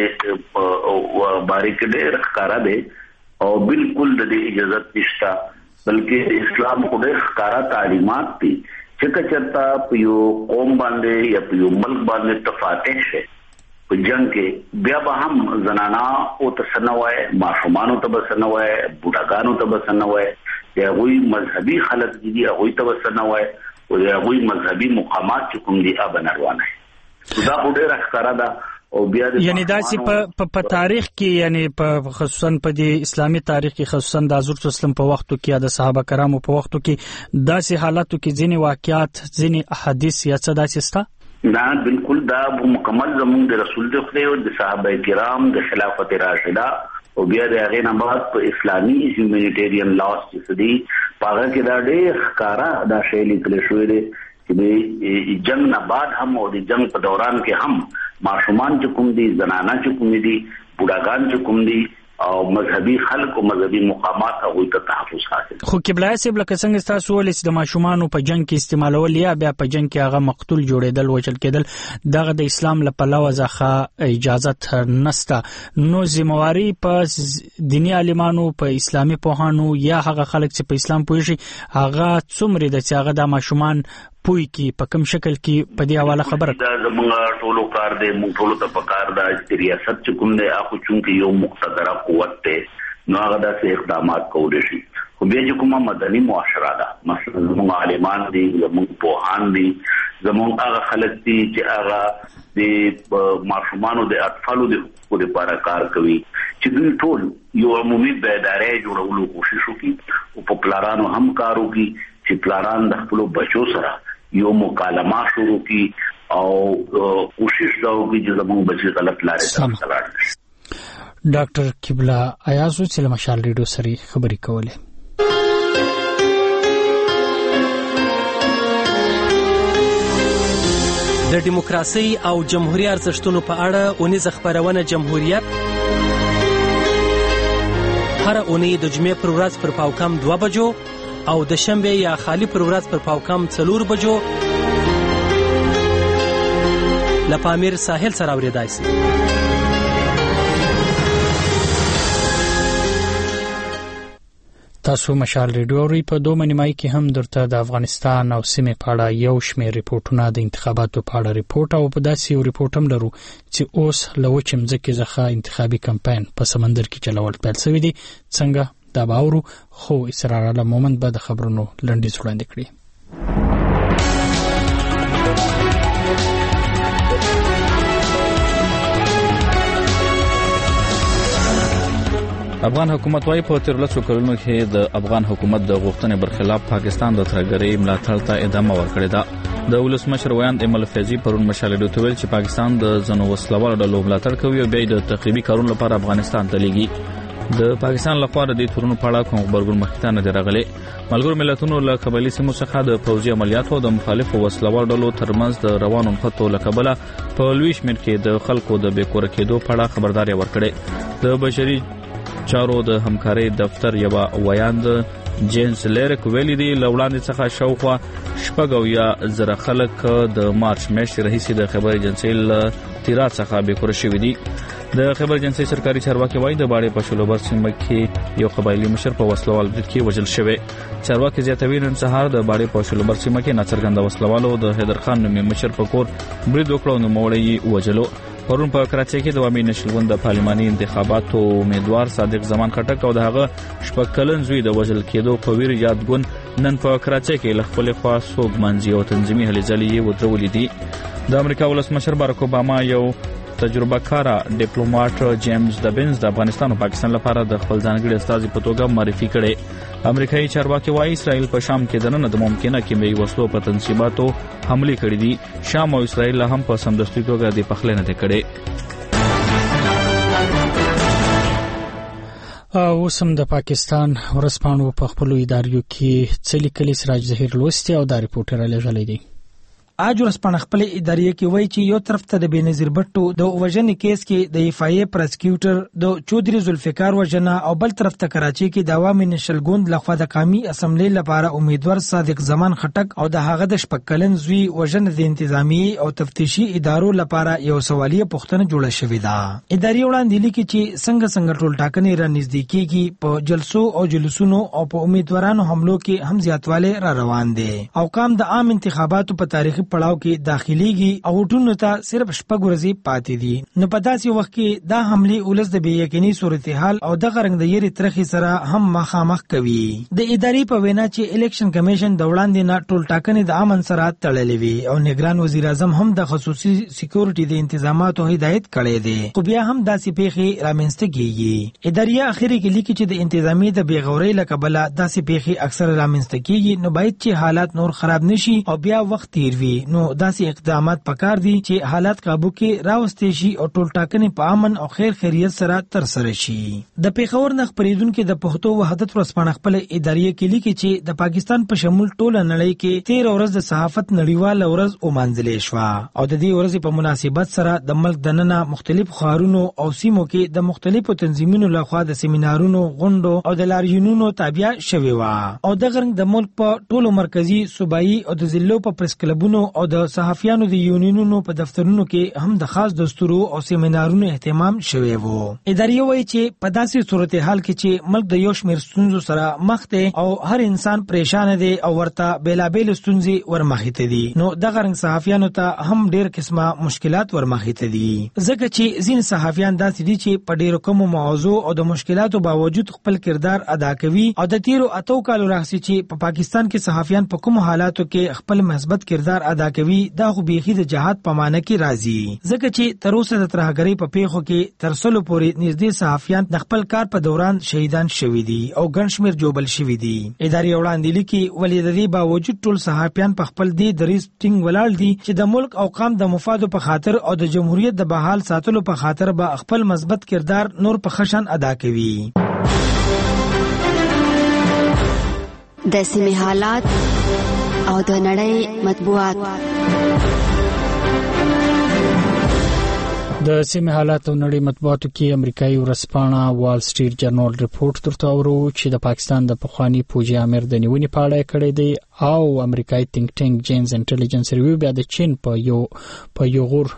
باریک ډېر ښکارا دی او بالکل د دې اجازه نشته بلکې اسلام خو ډېر ښکارا تعلیمات دي چې کچرتا په یو قوم باندې یا په یو ملک باندې تفاتح شي په جنگ کې بیا به هم زنانا او تسنوي ماشومانو تبسنوي بوډاګانو تبسنوي یا وی مذهبي خلک دي هغه تبسنوي او هغه مذهبي مقامات چې کوم دي ابنروانه دا ډېر ښکارا ده او بیا یعنی داسې په تاریخ کې یعنی په خصوصا په دې اسلامي تاریخ کې خصوصا د حضرت اسلام په وختو کې د صحابه کرامو په وختو کې داسې حالاتو کې ځینې واقعات ځینې احادیث یا څه داسې ستا نه بالکل دا مکمل زموږ د رسول د خدای او د صحابه کرام د خلافت راشده او بیا د هغه نه بعد په اسلامي هیومانیټیرین لاس چې دي پاغه کې دا ډېر ښکارا دا شی لیکل شوی دی چې د جنگ نه بعد هم او د جنگ په دوران کې هم ماشومان چې کوم دي زنانه چې کوم دي بوډاګان چې کوم دي او مذهبي خلک او مذهبي مقامات هغه ته تحفظ حاصل. خو قبله سیب لکه څنګه تاسو ولې د ماشومان په جنگ کې استعمالول یا بیا په جنگ کې هغه مقتول جوړېدل وچل کېدل دغه د اسلام له پلوه ځخه اجازه نشته نو ذمہواری په دینی عالمانو په اسلامي پوهانو یا هغه خلک چې په اسلام پوهیږي هغه څومره د هغه د ماشومان پوي کې په کوم شکل کې په دې حواله خبره دا زموږ ټولو کار دی موږ ټولو ته پکار دا چې ریاست چې کوم دی اخو چونکې یو مقتدره قوت ته نو هغه د اقدامات کول شي خو بیا چې کومه مدني معاشره ده مثلا زموږ عالمان دي زموږ پوهان دي زموږ هغه خلک دي چې هغه د ماشومانو د اطفالو د حقوقو لپاره کار کوي چې دوی ټول یو عمومي بیداري جوړولو کوشش وکړي او په پلارانو هم کار وکړي چې پلاران د خپل بچو سره یو مکالمه شروع کی او کوشش وکړي چې زموږ بچي غلط لارې ته لاړ شي. ډاکټر قبله ایازو چې مشال ریډیو سره خبرې کولې. د دیموکراسي او جمهوریت ارزښتونو په اړه اونیزه خبرونه جمهوریت هر اونۍ د جمعې پر ورځ پر پاوکم 2 بجو او د شنبه یا خالی پر ورځ پر پاوکم 4 بجو لپامیر ساحل سره اوریدای شي. تاسو مشال ریډیو اورئ. په 2 نیمای کې هم درته د افغانستان او سیمې په اړه یو شمېر ریپورتونه د انتخاباتو په اړه ریپورت او په داسې یو ریپورت هم لرو چې اوس له وچې مځکې څخه انتخابي کمپاین په سمندر کې چلول پیل شوی دی. څنګه دا باورو خو اسرار الله مومند به د خبرونو لنډیز وړاندې کړي. افغان حکومت وايي په 13 کلونو کې د افغان حکومت د غوښتنې برخلاف پاکستان د ترهګرۍ ملاتړ ته ادامه ورکړې ده. د ولسمشر ویاند ایمل فیضي پرون مشال ډیو تویل چې پاکستان د ځنو وسلوالو ډلو ملاتړ کوي او بیا د تخریبي کارونو لپاره افغانستان ته لیږي. د پاکستان لخوا د دې تورونو په اړه کوم خبرګون مخکې نه دی راغلی. ملګرو ملتونو له قبایلي سیمو څخه د پوځي عملیاتو د مخالفو وسلوالو ډلو ترمنځ د روانو نښتو له کبله په لوی شمېر کې د خلکو د بې کوره کېدو په اړه خبرداری ورکړې. د بشري چارو د همکارۍ دفتر یو ویاند جیمز لیرک ویلي دی لوړاندې څخه شاوخوا 6,000 خلک د مارچ میاشتې راهیسې د خبر ایجنسۍ له تیرا څخه بې کوره شوي دي. د خبر ایجنسۍ سرکاري چارواکي وایي د باړې په شلوبر سیمه کې یو قبایلي مشر په وسلوال برید کې وژل شوی. چارواکي زیاتوي نن سهار د باړې په شلوبر سیمه کې ناڅرګنده وسلوالو د حیدر خان نومي مشر په کور برید وکړ او نوموړی یې وژلو. پرون په کراچۍ کې د عوامي نشل ګوند د پارلماني انتخاباتو امیدوار صادق زمان خټک او دغه 6 کلن زوی د وژل کېدو په ویر یادګون نن په کراچۍ کې له خپل خوا سوګمنځي او تنظیمي هلې ځلې ودرولې دي. د امریکا ولسمشر باراک اوباما یو تجربه کاره ډیپلوماټ جیمز دبنز د افغانستان او پاکستان لپاره د خپل ځانګړي استازي په توګه معرفي کړي. امریکایي چارواکي وايي اسرائیل په شام کې دننه د ممکنه کیمیاوي وسلو په تنصیباتو حمله کړې دي. شام او اسرائیل هم په سمدستي توګه د پخلې نه کړي. اوس هم د پاکستان ورځپاڼو په خپلو اداریو کې څه لیکلي سراج ظهیر لوستي او دا ریپورټ راغلی دی. اج ورځپاڼه خپل ادارې کې وایي چې یو طرف ته د بېنظیر بټو د وژنې کیس کې د ایفای پروسیکیوټر د چودري ذوالفقار وژنه او بل طرف ته کراچۍ کې د عوامي نشل ګوند لخوا د قومي اسمبلی لپاره امیدوار صادق زمان خټک او د هغه د 6 کلن زوی وژنه د انتظامی او تفتیشي ادارو لپاره یو سوالیه پوښتنه جوړه شوې ده. ادارې وړاندې لیکي چې څنګه ټول ټاکنې را نږدې کېږي په جلسو او جلوسونو او په امیدوارانو حملو کې هم زیاتوالی را روان دي. اوقام د عام انتخاباتو په تاریخي پړاو کې داخليږي او ټولو ته صرف 6 ورځې پاتې دي. نو په داسې وخت کې دا حمله ولس د بې یقیني صورتحال او د غرنګ د یری ترخی سره هم مخامخ کوي. د ادارې په وینا چې الیکشن کمیشن د وړاندې نه ټول ټاکنې د امن سره تړلې وي او نگران وزیر اعظم هم د خصوصي سکیورټي د انتظاماتو هدایت کړی دی. خو بیا هم داسې پیښې رامنځته کیږي. ادارې اخیری کې لیکي چې د انتظامی د بیغورۍ لکبله داسې پیښې اکثر رامنځته کیږي. نو باید چې حالات نور خراب نشي او بیا وخت تیر وي. نو داسې اقدامات پکار دي چې حالات قابو کې راوستي شي او ټول ټاکنې په امن او خیر خیریت سره تر سره شي. د پیښور نخ پریدونکو د پښتو وحدت ورځپاڼه خپل ادارې کې لیکي چې د پاکستان په شمول ټوله نړۍ کې 13 ورځ د صحافت نړیواله ورځ ومانځلې شو او د دې ورځې په مناسبت سره د ملک دننه مختلف ښارونو او سیمو کې د مختلفو تنظیمونو لخوا د سیمینارونو غونډو او د لاریونونو تابع شوي و او د غرنګ د ملک په ټولو مرکزی صوبایي او د ضلعو په پریس کلبونو او د صحافیانو د یونینونو په دفترونو کې هم د خاص دستورو او سیمینارونو اهتمام شوی و. ادارې وایي چې په داسې صورتحال کې چې ملک د یو شمېر ستونزو سره مخ دی او هر انسان پریشان دی او ورته بیلابیل ستونزې ورمخې ته دي نو د غرنګ صحافیانو ته هم ډېر قسمه مشکلات ورمخې ته دي. ځکه چې ځین صحافیان داسې دي چې په ډېرو کمو موضوع او د مشکلاتو باوجود خپل کردار ادا کوي او د تیرو 8 کالو راهیسې چې په پاکستان کې صحافیان په کوم حالاتو کې خپل مثبت کردار ادا کوي دا خو بیخي د جهاد په معنی کې راځي. ځکه چې تر اوسه د ترهګرۍ په پیښو کې تر سلو پورې نږدې صحافیان د خپل کار په دوران شهیدان شوي دي او ګڼ شمېر جوبل شوي دي. ادارې وړاندې لیکي ولې د دې باوجود ټول صحافیان په خپل دې دریځ ټینګ ولاړ دي چې د ملک او قوم د مفادو په خاطر او د جمهوریت د بحال ساتلو په خاطر به خپل مثبت کردار نور په خشن ادا کوي. د سیمې حالات او د نړۍ مطبوعات. د سیمه حالات او نړۍ مطبوعاتو کې امریکایي ورځپاڼه وال سټریټ جرنال ریپورت ترته ورو چې د پاکستان د پخوانی پوجي امیر د نیونې په اړه کړی دی او امریکایي تینک ټانک جینز انټيليجنس ریویو بیا د چین په یوغور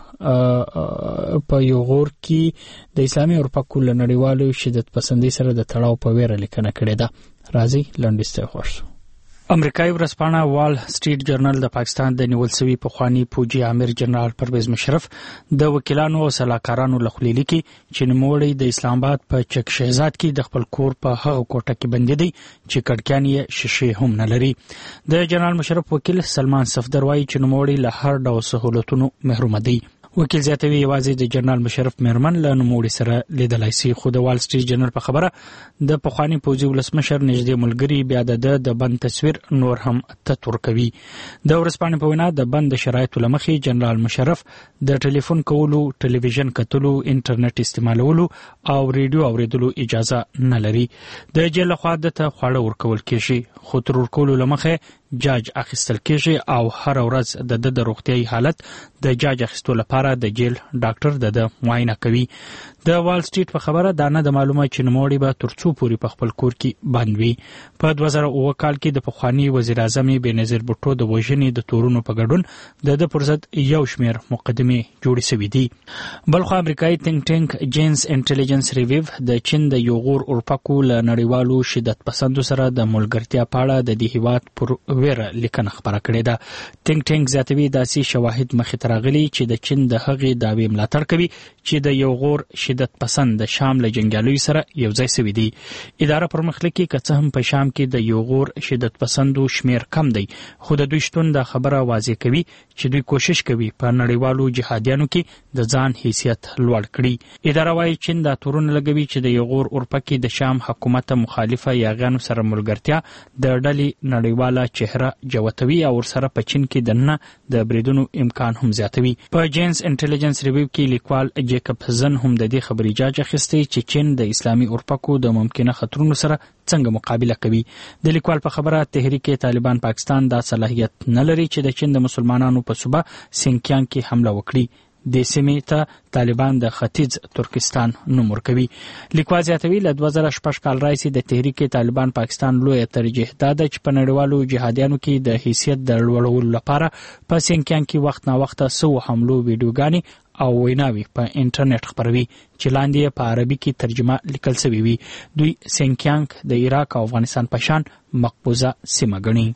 کې د اسلامي اروپا کول نړیوالو شدت پسندي سره د تړاو په ویره لیکنه کړې ده. راځي لنډیسته خوښ. امریکایي ورځپاڼه وال سټریټ جرنل د پاکستان د نیول شوی پخوانی پوجي امیر جنرال پرویز مشرف د وکیلانو او سلاکارانو لخوا لیکي چې نوموړی د اسلام آباد په چک شهزاد کې د خپل کور په هغه کوټه کې بندي دی چې کډکیان یې شیشې هم نه لري. د جنرال مشرف وکیل سلمان صفدر وایي چې نوموړی له هر ډول سہولتونو محروم دی. وکیل زیاتوي یوازې د جنرال مشرف مېرمن له نوموړي سره لیدلای شي، خو د وال سټریټ جرنل په خبره د پخوانی پوځي ولسمشر نږدې ملګری بیا د بند تصویر نور هم تتور کوي. د ورځپاڼې په وینا د بند شرایطو لمخې جنرال مشرف د ټلیفون کولو، ټلویزیون کتلو، انټرنیټ استعمالولو او ریډیو اوریدلو اجازه نه لري. د جیل خوا د ته خواړه ورکول کېږي، خو تر ورکولو لمخې جاج اخیستل کېږي او هر ورځ د روغتیايي حالت د جاج اخیستو لپاره د جیل ډاکټر د معاینه کوي. د وال سټریټ په خبره دا نه د معلومه چې نوموړی به تر څو پورې په خپل کور کې بند وي. په 2009 کال کې د پخوانی وزیر اعظم بېنظیر بوټو د وژنې د تورونو په ګډون د پر ضد یو شمېر مقدمې جوړې شوې دي. بلخو امریکایي تینک ټانک جینز انټيليجنس ریویو د چین د یوغور اورپکو له نړیوالو شدت پسندو سره د ملګرتیا په اړه د دې هیواد پر ویره لیکنه خبره کړې ده. تینک ټانک زیاتوي داسې شواهد مخې ته راغلي چې د چین د هغې دعوې ملاتړ کوي چې د یوغور شدت پسند د شام له جنګیالیو سره یو ځای شوي دي. اداره پرمخ لیکي که څه هم په شام کې د یوغور شدت پسندو شمیر کم دی، خو د دوی شتون د خبره واضح کوي چې دوی کوشش کوي په نړیوالو جهادیانو کې د ځان حیثیت لوړ کړي. اداره وايي چین دا تورونه لګوي چې د یوغور اورپکي د شام حکومت مخالفه یاغانو سره ملګرتیا د ډلې نړیواله چهره جوتوي او ورسره په چین کې دننه د بریدونو امکان هم زیاتوي. په جینز انټيليجنس ریویو کې لیکوال جیکب زن هم د دې خبرې جاج اخیستی چې چین د اسلامي اورپکو د ممکنه خطرونو سره څنګه مقابله کوي. د لیکوال په خبره تحریک طالبان پاکستان دا صلاحیت نه لري چې د چین د مسلمانانو په صوبه سینکیان کې حمله وکړي. د سیمې ته طالبان د ختیځ ترکستان نوم ورکوي. لیکوال زیاتوي له 2006 کال راهیسې د تحریک طالبان پاکستان لویه ترجیح دا ده چې په نړیوالو جهادیانو کې د حیثیت د لوړولو لپاره په سینکیان کې وخت نا وخت سوو حملو ویډیوګانې او ویناوي په انټرنیټ خپروي چې لاندې په عربي کې ترجمه لیکل شوی وي. دوی سینکیانګ د عراق او افغانستان په شان مقبوضه سیمه ګڼي.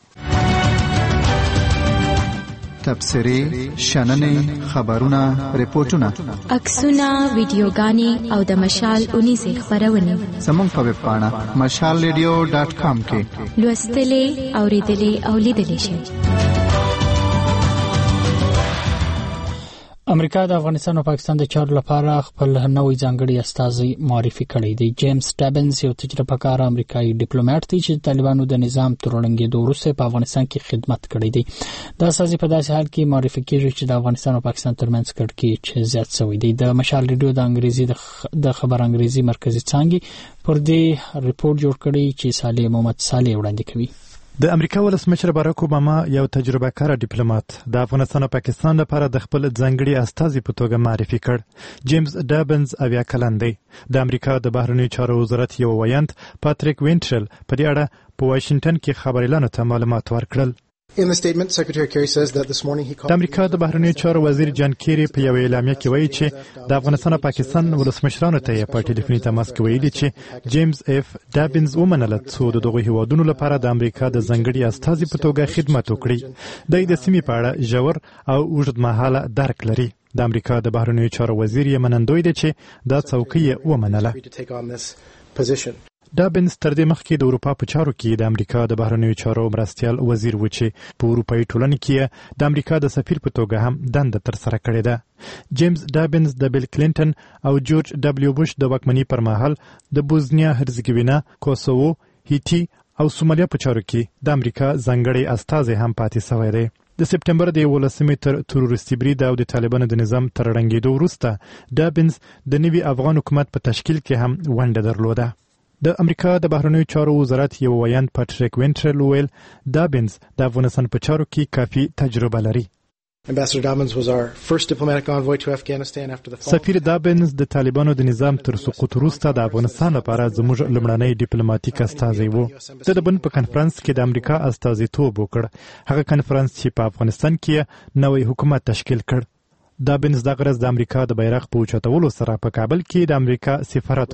تبصرې، شننې، خبرونه، ریپورتونه، عکسونه، ویډیوګانې او د مشال اونیزې خبرونه زموږ په ویب پاڼه mashalradio.com کې لوستلې، اوریدلې او لیدلې شئ. امریکا د افغانستان او پاکستان د چارو لپاره خپل نوی ځانګړي استازي معرفي کړی دی. جیمز ډابنز یو تجربه کار امریکایي ډیپلوماټ دی چې د طالبانو د نظام تر ړنګېدو وروسته په افغانستان کې خدمت کړی دی. دا استازي په داسې حال کې معرفي کیږي چې د افغانستان او پاکستان ترمنځ کړکېچ زیات شوی دی. د مشال ریډیو د انګریزي د خبر انګریزي مرکزي څانګې پر دې ریپورت جوړ کړی چې صالح محمد صالح وړاندې کوي. د امریکا ولسمشر باراک اوباما یو تجربه کار ډیپلوماټ د افغانستان او پاکستان لپاره د خپل ځانګړي استازي په توګه معرفي کړ. جیمز ډابنز 80 کلن دی. د امریکا د بهرنیو چارو وزارت یو ویاند پاتریک وینټرل په دې اړه په واشنگټن کې خبريالانو ته معلومات ورکړل. In the statement, Secretary Kerry says that this morning he called... د امریکا د بهرنیو چارو وزیر جان کیری په یو اعلامیه کې وایي چې د افغانستان او پاکستان ولسمشرانو ته په ټلیفوني تماس کې ویلي چې جیمز اف ډابنز ومنل چې د دغه هیوادونو لپاره د امریکا د ځانګړي استازي په توګه خدمت وکړي. د سیمې په اړه ژور او اوږدمهاله درک لري. د امریکا د بهرنیو چارو وزیر یې منندوی دی چې دا څوکۍ ومنله. ډابنز تر دې مخکې د اروپا په چارو کې د امریکا د بهرنیو چارو مرستیال وزیر و چې په اروپایي ټولنه کې د امریکا د سفیر په توګه هم دنده ترسره کړې ده. جیمز ډابنز د بیل کلینټن او جورج ډبلیو بوش د واکمنۍ پر مهال د بوزنیا هرزګوینا، کوسوو، هیټي او سومالیا په چارو کې د امریکا ځانګړي استازی هم پاتې شوی دی. د سپټمبر د 11 تر تروریستي برید او د طالبانو د نظام تر ړنګېدو وروسته ډابنز د نوي افغان حکومت په تشکیل کې هم ونډه درلوده. د امریکا د بهرنیو چارو وزارت یو ویاند پاتریک وینټرل ویل ډابنز د افغانستان په چارو کې کافي تجربه لري. Ambassador Dobbins was our first diplomatic envoy to Afghanistan after the fall. سفیر دابنز د طالبانو د نظام تر سقوط وروسته د افغانستان لپاره زموږ لومړنی ډیپلوماټیک استازی وو. د دبن په کنفرانس کې د امریکا استازیتوب وکړ. هغه کنفرانس چې په افغانستان کې نوې حکومت تشکیل کړ. دابنز د غرض د امریکا د بیرغ په اوچتولو سره په کابل کې د امریکا سفارت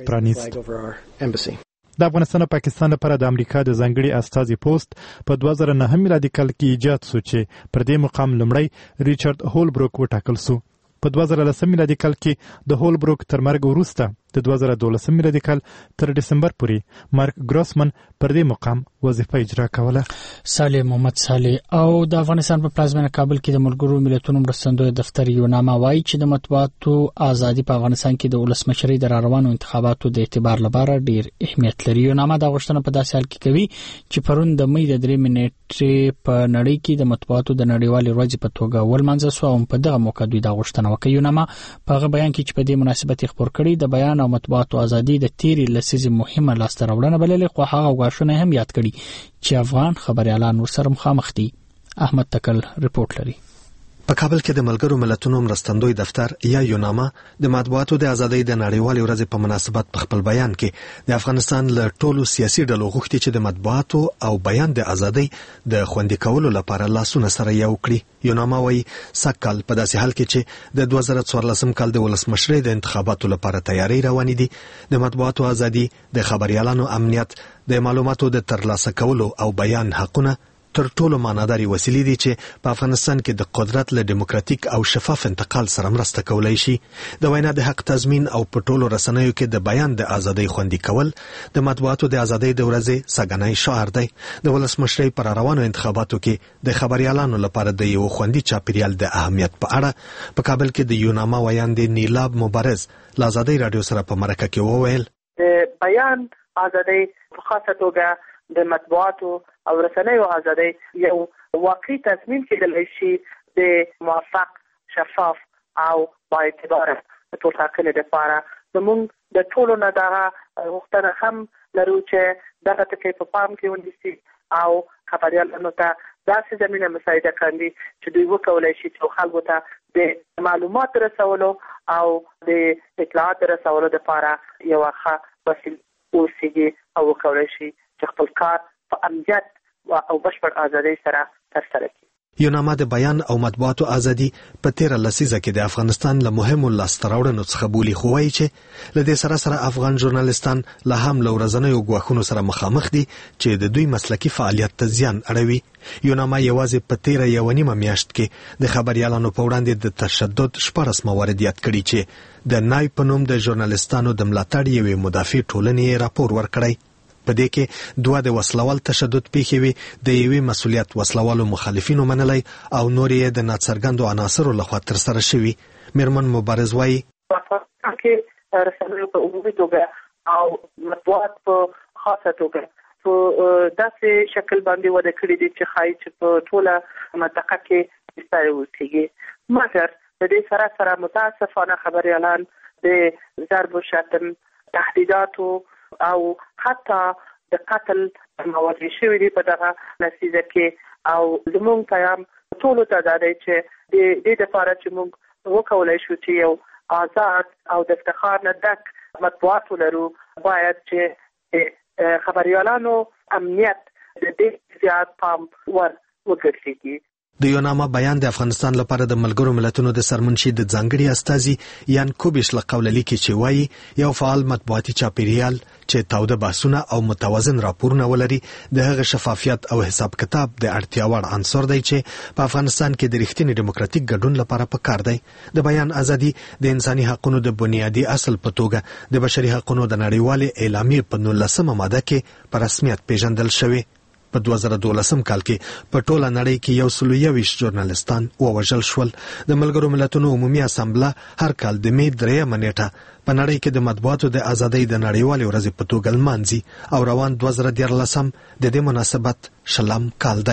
پرانیست. د افغانستان او پاکستان لپاره د امریکا د ځانګړي استازي پوسټ په 2009 میلادي کال کې ایجاد شو چې پر دې مقام لومړی ریچارډ هولبروک وټاکل شو. په 2010 میلادي کال کې د هولبروک تر مرګ وروسته د 2012 میلادي کال تر دسمبر پورې مارک ګروسمن پر دې مقام وظیفه اجرا کوله. صالح محمد صالح او د افغانستان په پلازمینه کابل کې د ملګرو ملتونو مرستندوی دفتر یو نامه وایي چې د مطبوعاتو ازادي په افغانستان کې د ولسمشرۍ د روانو انتخاباتو د اعتبار لپاره ډیر اهمیت لري. یو نامه د غوښتنه په داسې حال کې کوي چې پرون د مې د 3 نیټې په نړۍ کې د مطبوعاتو د نړیوالې ورځې په توګه ولمانځل شو او په دغه موقع دوی د غوښتنه وکړه. یو نامه په هغه بیان کې چې په دې مناسبت خبر کړي د بیان او مطبوعاتو ازادي د تیری لسیزې مهمه لاسته راوړنه بللې، خو هغه غواړي هم یاد کړي چې افغان خبريالان ورسره مخامخ دي. احمد تکل رپورټ لري. په کابل کې د ملګرو ملتونو مرستندوی دفتر یا یوناما د مطبوعاتو د ازادۍ د نړیوالې ورځې په مناسبت په خپل بیان کې د افغانستان له ټولو سیاسي ډلو غوښتي چې د مطبوعاتو او بیان د ازادۍ د خوندي کولو لپاره لاسونه سره یو کړي. یوناما وایي سکهال په داسې حال کې چې د 2014 کال د ولسمشرۍ د انتخاباتو لپاره تیاری روانې دي، د مطبوعاتو ازادي، د خبريالانو امنیت، د معلوماتو د ترلاسه کولو او بیان حقونه تر ټولو معناداري وسیلې دي چې په افغانستان کې د قدرت له دیموکراتیک او شفاف انتقال سره مرسته کولای شي. د وینا د حق تضمین او په ټولو رسنیو کې د بیان د ازادۍ خوندي کول د مطبوعاتو د ازادۍ د ورځې سګنای شعار دی. د ولسمشرۍ پر روانو انتخاباتو کې د خبريالانو لپاره د یو خوندي چاپیریال د اهمیت په اړه په کابل کې د یوناما ویاندې نیلاب مبارز له ازادۍ رادیو سره په مرکه کې وویل د بیان ازادۍ په خاصه توګه د مطبوعاتو او رسنیو ازادۍ یو واقعي تضمین کېدلی شي د موفق، شفاف او با اعتباره ټولټاکنې لپاره. زموږ د ټولو نه دغه غوښتنه هم لرو چې دغه ټکي په پام کې ونیسي او خبریالانو ته داسې زمینه مساعده کړي چې دوی وکولای شي چې خلکو ته د معلومات رسولو او د اطلاعات رسولو لپاره یو ښه وسیله اوسېږي او وکولای شي چې خپل کار په امنیت او بشپړ ازادۍ سره ترسره کړي. یوناما د بیان او مطبوعاتو ازادي په 13 لسیزه کې د افغانستان له مهمو لاسته راوړنو څخه بولي، خو وایي چې له دې سره افغان ژورنالستان له هم له ورځنیو ګواښونو سره مخامخ دي چې د دوی مسلکي فعالیت ته زیان اړوي. یوناما یوازې په 13 میاشت کې د خبريالانو په وړاندې د تشدد 14 موارد یاد کړي چې د نای په نوم د ژورنالستانو د ملاتړ یوې مدافع ټولنې راپور ورکړی. په دې کې 2 د وسلوال تشدد پیښې وي، د یوې مسؤلیت وسلوالو مخالفینو منلای او نور یې د ناڅرګندو عناصرو لخوا تر سره شوي. میرمن مبارز وایي کې رسنیو په عمومي توګه او مطبوعات په خاصه توګه په داسې شکل باندې وده کړی دي چې ښایي چې په ټوله منطقه کې استای وسیږي. مګر د دې سره متاسفانه خبريالان د ضرب و شتم، تهدیداتو او حتی د قتل مواجه شوي دي په دغه لسیزه کې. او زموږ پیغام ټولو ته دا دی چې د دې لپاره چې موږ وکولای شو چې یو آزاد او د افتخار نه ډک مطبوعات ولرو، باید چې خبريالانو امنیت د دې زیات پام وګرځي. د یوناما بیان د افغانستان لپاره د ملګرو ملتونو د سرمنشي د ځانګړي استازي یان کوبیش له قوله لیکي چې وایي یو فعال مطبوعاتي چاپیریال چې تاوده بحثونه او متوازن راپورونه ولري د هغه شفافیت او حساب کتاب د اړتیا وړ عنصر دی چې په افغانستان کې د رښتینی دیموکراتیک ګډون لپاره پکار دی. د بیان ازادي د انساني حقوقو د بنیادی اصل په توګه د بشري حقوقو د نړیوالې اعلامیې په 19مه ماده کې په رسمیت پیژندل شوی. په 2012 کال کې په ټوله نړۍ کې 121 ژورنالستان ووژل شول. د ملګرو ملتونو عمومي اسامبله هر کال د مې 3 نیټه په نړۍ کې د مطبوعاتو د ازادۍ د نړیوالې ورځې په توګه لمانځي او روان 2013 د دې مناسبت شلم کال دی.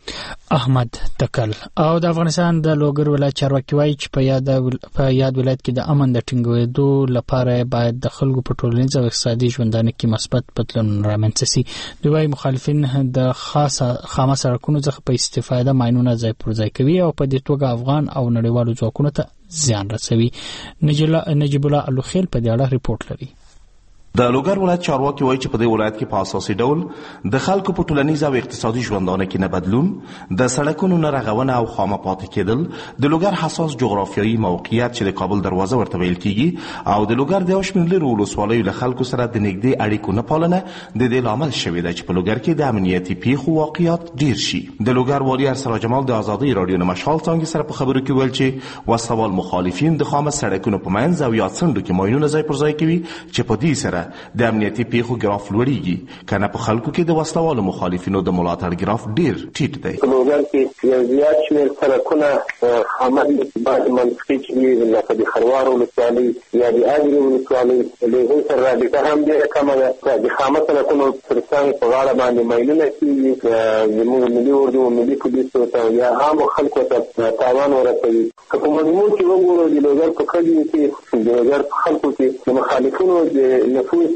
احمد تکل. او د افغانستان د لوګر ولایت چارواکي وایي چې په یاد ولایت کې د امن د ټینګېدو لپاره باید د خلکو په ټولنیز او اقتصادي ژوندانه کې مثبت بدلون رامنځته شي. دوی وایي مخالفین د خامه سړکونو څخه په استفاده ماینونه ځای پر ځای کوي او په دې توګه افغان او نړیوالو ځواکونو ته زیان رسوي. نجیب الله الوخیل په دې اړه ریپورت لري. د لوګر ولایت چارواکي وایي چې په دې ولایت کې په اساسي ډول د خلکو په ټولنیز او اقتصادي ژوندانه کې نه بدلون، د سړکونو نه رغونه او خامه پاتې کېدل، د لوګر حساس جغرافیایي موقعیت چې د کابل دروازه ورته ویل کیږي او د لوګر د یو شمېر لرو ولسوالیو له خلکو سره د نږدې اړیکو نه پالنه د دې لامل شوې ده چې په لوګر کې د امنیتي پیښو واقعیات ډیر شي. د لوګر والي ارسلا جمال د ازادي رادیو نه مشال څنګه سره په خبرو کې ویل چې وسوال مخالفین د خامه سړکونو په منځ او یا څنډو کې ماینونه ځای پر ځای کوي چې په دې سره د امنیتي پیښو ګراف لوړیږي، کنه په خلکو کې د وسلوالو مخالفینو د ملاتړ ګراف ډیر ټیټ دی. په لوګر کې یو زیات شمېر سړکونه خامه بعد منطقي چې لکه د خروار ولسوالۍ یا د اګري ولسوالۍ له هغې سره رابطه هم ډېره کمه ده. د خامه سړکونو تر څنګ په غاړه باندې ماینونه کېږي، زموږ ملي اردو او ملي پولیسو ته یا عامو خلکو ته تاوان ورسوي. که په مجموع کې وګورو د لوګر په کلیو کې د لوګر په خلکو کې د مخالفینو د نفوس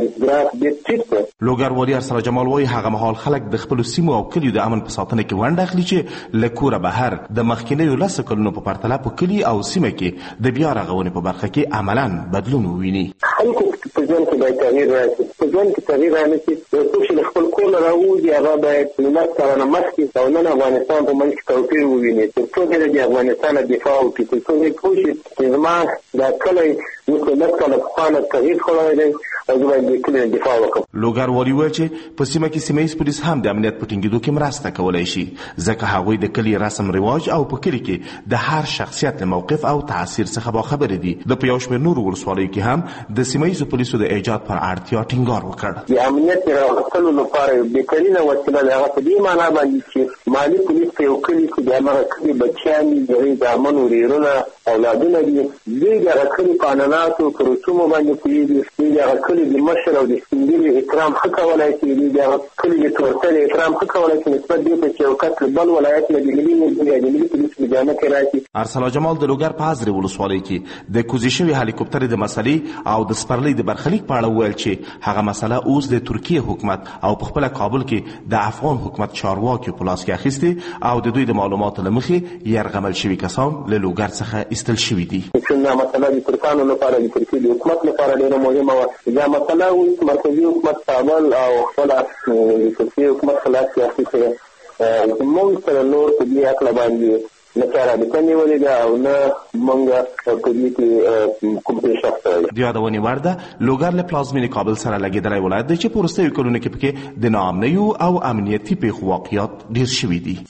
لوګر والي ارسلا جمال وایي هغه مهال خلک د خپل سیمو او کلیو د امن په ساتنه کې ونډه اخلي چې له کوره بهر د مخکینیو 10 کلونو په پرتله په کلی او سیمه کې د بیا رغونې په برخه کې عملاً بدلون وویني. خلکو په ژوند کې باید تغییر راشي، په ژوند کې تغییر رانشي. یو څوک چې له خپل کور نه راوځي هغه باید له 10 کلونو مخکې او نن افغانستان په منځ کې توپیر وویني، تر څو د افغانستان دفاع وکړي، تر څو دوی پوه شي چې زما دا کلی موږ 10 کاله پخوانه تغییر کړی دی او زه باید د کلي دفاع وکړم. لوګر والي وایي چې په سیمه کې سیمه ییز پولیس هم د امنیت په ټینګېدو کې مرسته کولی شي، ځکه هغوی د کلي رسم رواج او په کلي کې د هر شخصیت له موقف او تاثیر څخه باخبره دي. د په یو شمېر نورو ولسوالیو کې هم د سیمه ییزو پولیسو د ایجاد پر اړتیا ټینګار وکړ. د امنیت راوستلو لپاره یو بهترینه وسیله ده، هغه په دې معنا باندې چې مالي پولیس په یو کلي کې د هماغه کلي بچیان دي، د هغوی زامن ورېرونه اولادونه دي، دوی د هغه کلي په عنعناتو په رسومو باندې پوهېږي، دوی د هغه کلي د مشر او د سپین ږیري احترام ښه کولی شي، دوی د هغه کلي د تورسرې احترام ښه کولی شي نسبت دې ته چې یو کس له بل ولایت نه د ملي پولیس په جامه کې راشي. ارسلا جمال د لوګر په حضرې ولسوالۍ کې د کوزې شوي هلیکوپټرې د مسلې او د سپرلۍ د برخلیک په اړه وویل چې هغه مسله اوس د ترکیې حکومت او په خپله کابل کې د افغان حکومت چارواکیو په لاس کې اخیستې او د دوی د معلوماتو له مخې یرغمل شوي کسان له لوګر څخه ایستل شوي دي. دا مسله د ترکانو لپاره د ترکیې د حکومت لپاره ډېره مهمه وه. دا مسله اوس مرکزي حکومت کابل او خپله د ترکیې حکومت په لاس کې اخیستې. زموږ سره نور په دې هکله باندې نه چا رابطه نیولې ده او نه موږ په دې کې کوم پیشرفت شوی. د یادونې وړ ده لوګر له پلازمینې کابل سره لګېدلی ولایت دی چې په وروستیو کلونو کې پکې د ناامنیو او امنیتي پیښو واقعیات ډېر شوي دي.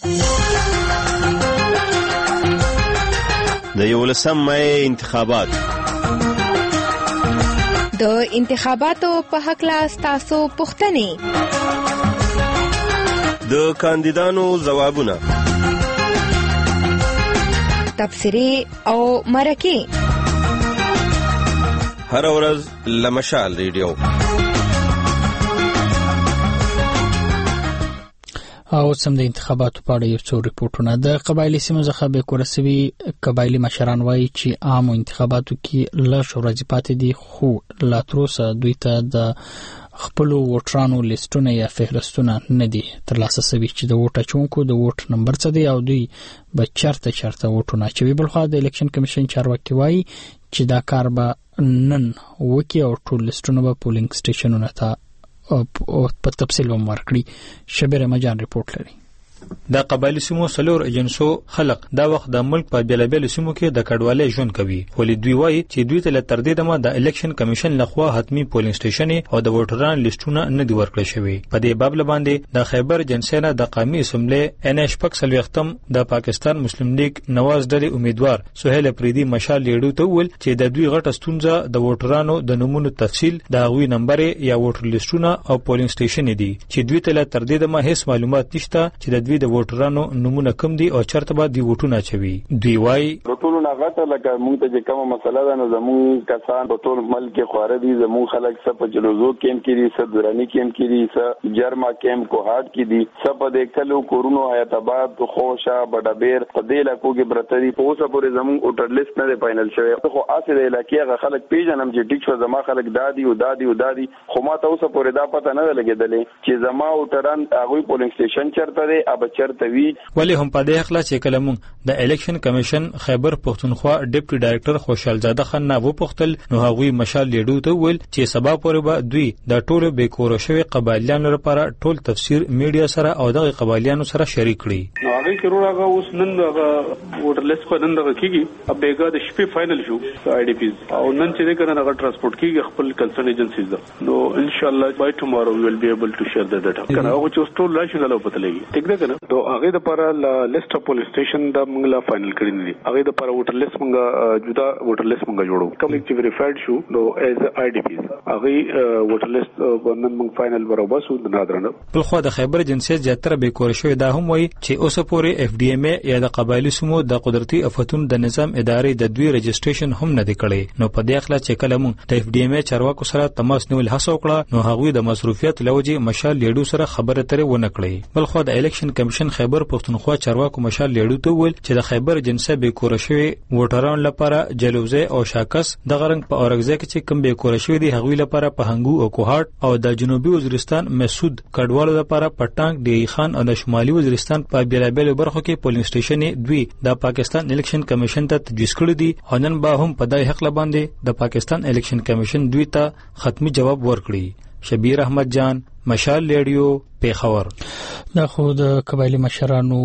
د 11 مای انتخابات د انتخاباتو په حق تاسو پوښتنې د کاندیدانو ځوابونه تبصرې او مرکې هر ورځ له مشال ریډیو. او سم د انتخاباتو په اړه یو څو ریپورتونه. د قبایلي سیمو څخه به کورسوي قبایلي مشران وایي چې عامو انتخاباتو کې لږ ورځې پاتې دي، خو لا تر اوسه دوی ته د خپلو ووټرانو لیستونه یا فهرستونه نه دي ترلاسه شوي چې د ووټ اچونکو د ووټ نمبر څه دی او دوی به چرته ووټونه اچوي. بلخوا د الیکشن کمیشن چارواکي وایي چې دا کار به نن وکړي او ټول لیستونه به پولینګ سټیشنونو ته په تفصیل ورکړي. شبیر مجان ریپورت لري. د قبایلی سیمو سلور ایجنسو خلق دا وخت د ملک په بیلابیل سیمو کې د کډوالۍ ژوند کوي، ولې دوی وایي چې دوی ته تر دې دمه د الیکشن کمیشن لخوا حتمی پولینګ سټیشن او د ووټران لیستونه نه دی ورکړل شوی. په دې باب باندې د خیبر جنسینا د قومي اسمبلی NH پک سلوختم د پاکستان مسلم لیگ نواز ډلې امیدوار سهیل پریدي مشال لیډو ته ول چې د دوی غټه ستونزه د ووټرانو د نمونه تفصیل د غوي نمبر یا ووټر لیستونه او پولینګ سټیشن دي چې دوی ته تر دې دمه هیڅ معلومات نشته چې د دوی د ووټرانو نمونه کم دي او چرته به دی ووټونه چوي. دوی وايي ټولو هغه لکه موږ ته چې کومه مسله ده نو زموږ کسان په ټول ملک کې خواره دي. زموږ خلک څه په جلوزو کېم کې دي، څه درانی کېم کې دي، څه جرما کېم کوهاټ کې دي، څه په دې کلو کورونو حیات آباد خوشا بډابیر په دې علاقو کې برته دي. په اوسه پورې زموږ ووټر لیست نه دی فائنل شوی. خو اسې د علاقې هغه خلک پیژنم چې ټیک شو زما خلک دادي او دادي او دادي، خو ما ته اوسه پورې دا پته نه لګېدلې چې زما ووټران هغوی پولینګ سټیشن چرته دی اب چرته وي. ولی هم په دې خلا چې کله مونږ د الیکشن کمیشن خیبر پښتونخوا ډیپټي ډایریکټر خوشحال زاده خان نه وپوښتل نو هغوی مشال لیډو ته ویل چې سبا پورې به دوی د ټولو بیکوره شوي قبایلیانو لپاره ټول تفسیر میډیا سره او دغه قبایلیانو سره شریک کړي. نو هغه کې هغه اوس نن د ووټر لیست کو نن دغه کیږي اب بیګا د شپې فائنل شو آی ډی پیز او نن چې کنه هغه ترانسپورت کیږي خپل کنسرن ایجنسیز ده. نو ان شاء الله بای ټومورو وی ویل بی ایبل ټو شیر د ډاټا کنه هغه چې ټول راشي غلو پته لګي ټیک ده کنه. نو هغه د لپاره لیست اف پولیس سټیشن دا موږ لا فائنل کړی نه دي. هغه د لپاره ووټر لیست موږ جدا ووټر لیست موږ جوړو کوم چې ویریفایډ شو نو ایز آی ډی پیز هغه ووټر لیست نن موږ فائنل بروباسو د نادرنه. په خو د خیبر جنسیت زیاتره بیکوره شوی دا هم وایي چې اوسه پورې اف ډی ام ای یا د قبایلی سمو د قدرتي افتون د نظام ادارې د دوی رجسټریشن هم نه دی کړی. نو په دې اخلا چې کله مونږ د اف ډی ام ای چارواکو سره تماس نیول هڅه وکړه نو هغوی د مصروفیت لوجې مشال لیډو سره خبره ترې ونه کړې. بل خو د الیکشن کمیشن خیبر پښتونخوا چارواکو مشال لیډو ته ویل چې د خیبر جنسه بیکوره شوی ووټرانو لپاره جلوزه او شاکس د غرنګ په اورګزه کې چې کم بیکوره شوی دي هغوی لپاره په هنګو او کوهاټ او د جنوبي وزیرستان مسعود کډوالو لپاره پټانګ ډی خان او د شمالي وزیرستان په بیلابل برخو کې پولینګ سټیشن دوی د پاکستان الیکشن کمیشن ته تجویز کړی دي او نن به هم په دای حق باندې د پاکستان الیکشن کمیشن دوی ته ختمي جواب ورکړي. شبیر احمد جان مشال ریډیو پیښور. دا خو د قبایلی مشرانو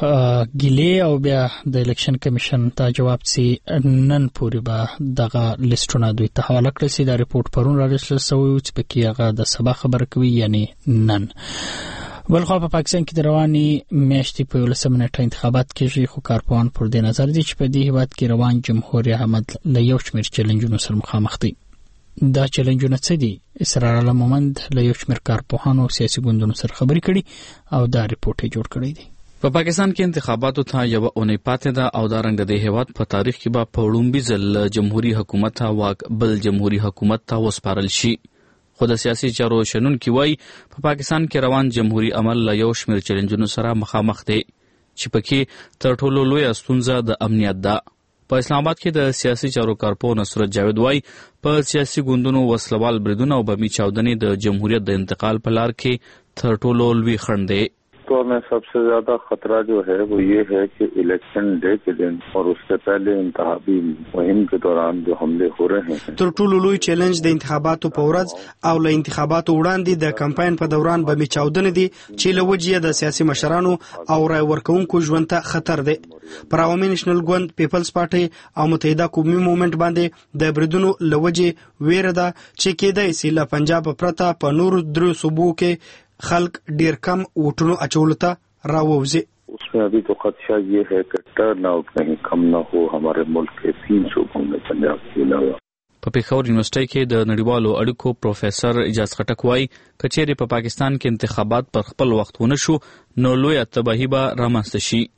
ګیلې او بیا د الیکشن کمیشن ته جواب سي نن پورې به دغه لیستونه دوی ته حواله کړی سي. دا ریپورت پرون راغلی شوی چې پکې هغه د سبا خبر کوي یعنی نن. بلخوا په پاکستان کې د رواني میاشتې په 11 نیټه انتخابات کېږي خو کارپوهان پر دې نظر دي چې په دې هیواد کې روان جمهوریت حمد له یو شمېر چیلنجونو سره مخامخ دي. دا چیلنجونه څه دي؟ اسرار الله مومند له یو شمېر کارپوهانو او سیاسي ګوندونو سره خبرې کړي او دا ریپورت یې جوړ کړی دی. په پاکستان کې انتخاباتو ته یو اونۍ پاتې ده او دا رنګ د هیواد په تاریخ کې به په وړومبي ځل جمهوریت حکومت واک بل جمهوریت حکومت ته وسپارل شي. خو د سیاسي چارو شنونکي وایي په پاکستان کې روان جمهوریت عمل له یو شمېر چیلنجونو سره مخامخ دی چې پکې تر ټولو لویه ستونزه د امنیت ده. په اسلام آباد کې د سیاسي چارو کارپوه نصرت جاوید وایي په سیاسي ګوندونو وسلوال بریدونه او بمي چاودنې د جمهوریت د انتقال په لار کې تر ټولو لوی خنډ دی. तो में सबसे ज्यादा खतरा जो है वो ये है कि इलेक्शन डे के दिन और उससे पहले इंतखाबी मुहिम के दौरान जो हमले हो रहे हैं. تر ټولو لوی چیلنج د انتخاباتو په ورځ او له انتخاباتو وړاندې د کمپاین په دوران بمي چاودنې دي چې له وجې د سیاسي مشرانو او رای ورکوونکو ژوند ته خطر دی. پر عوامي نېشنل ګوند پیپلز پارټي او متحده قومي موومېنټ باندې د بریدونو له وجې ویره ده چې کېدای سي له پنجاب پرته په نورو درې صوبو کې خلق ډیر کم ووټونو اچولو ته راووځي. उसमें अभी तो खदशा ये है कि टर्न आउट कहीं कम न हो हमारे मुल्क के 3 सूबों में पंजाब के अलावा. په پیښور یونیورسيټي کې د نړیوالو اړیکو پروفیسور اجاز خټک وایي کچېرې په پاکستان کې انتخابات پر خپل وخت ونه شو نو لوی تباہی به رامنځته شي.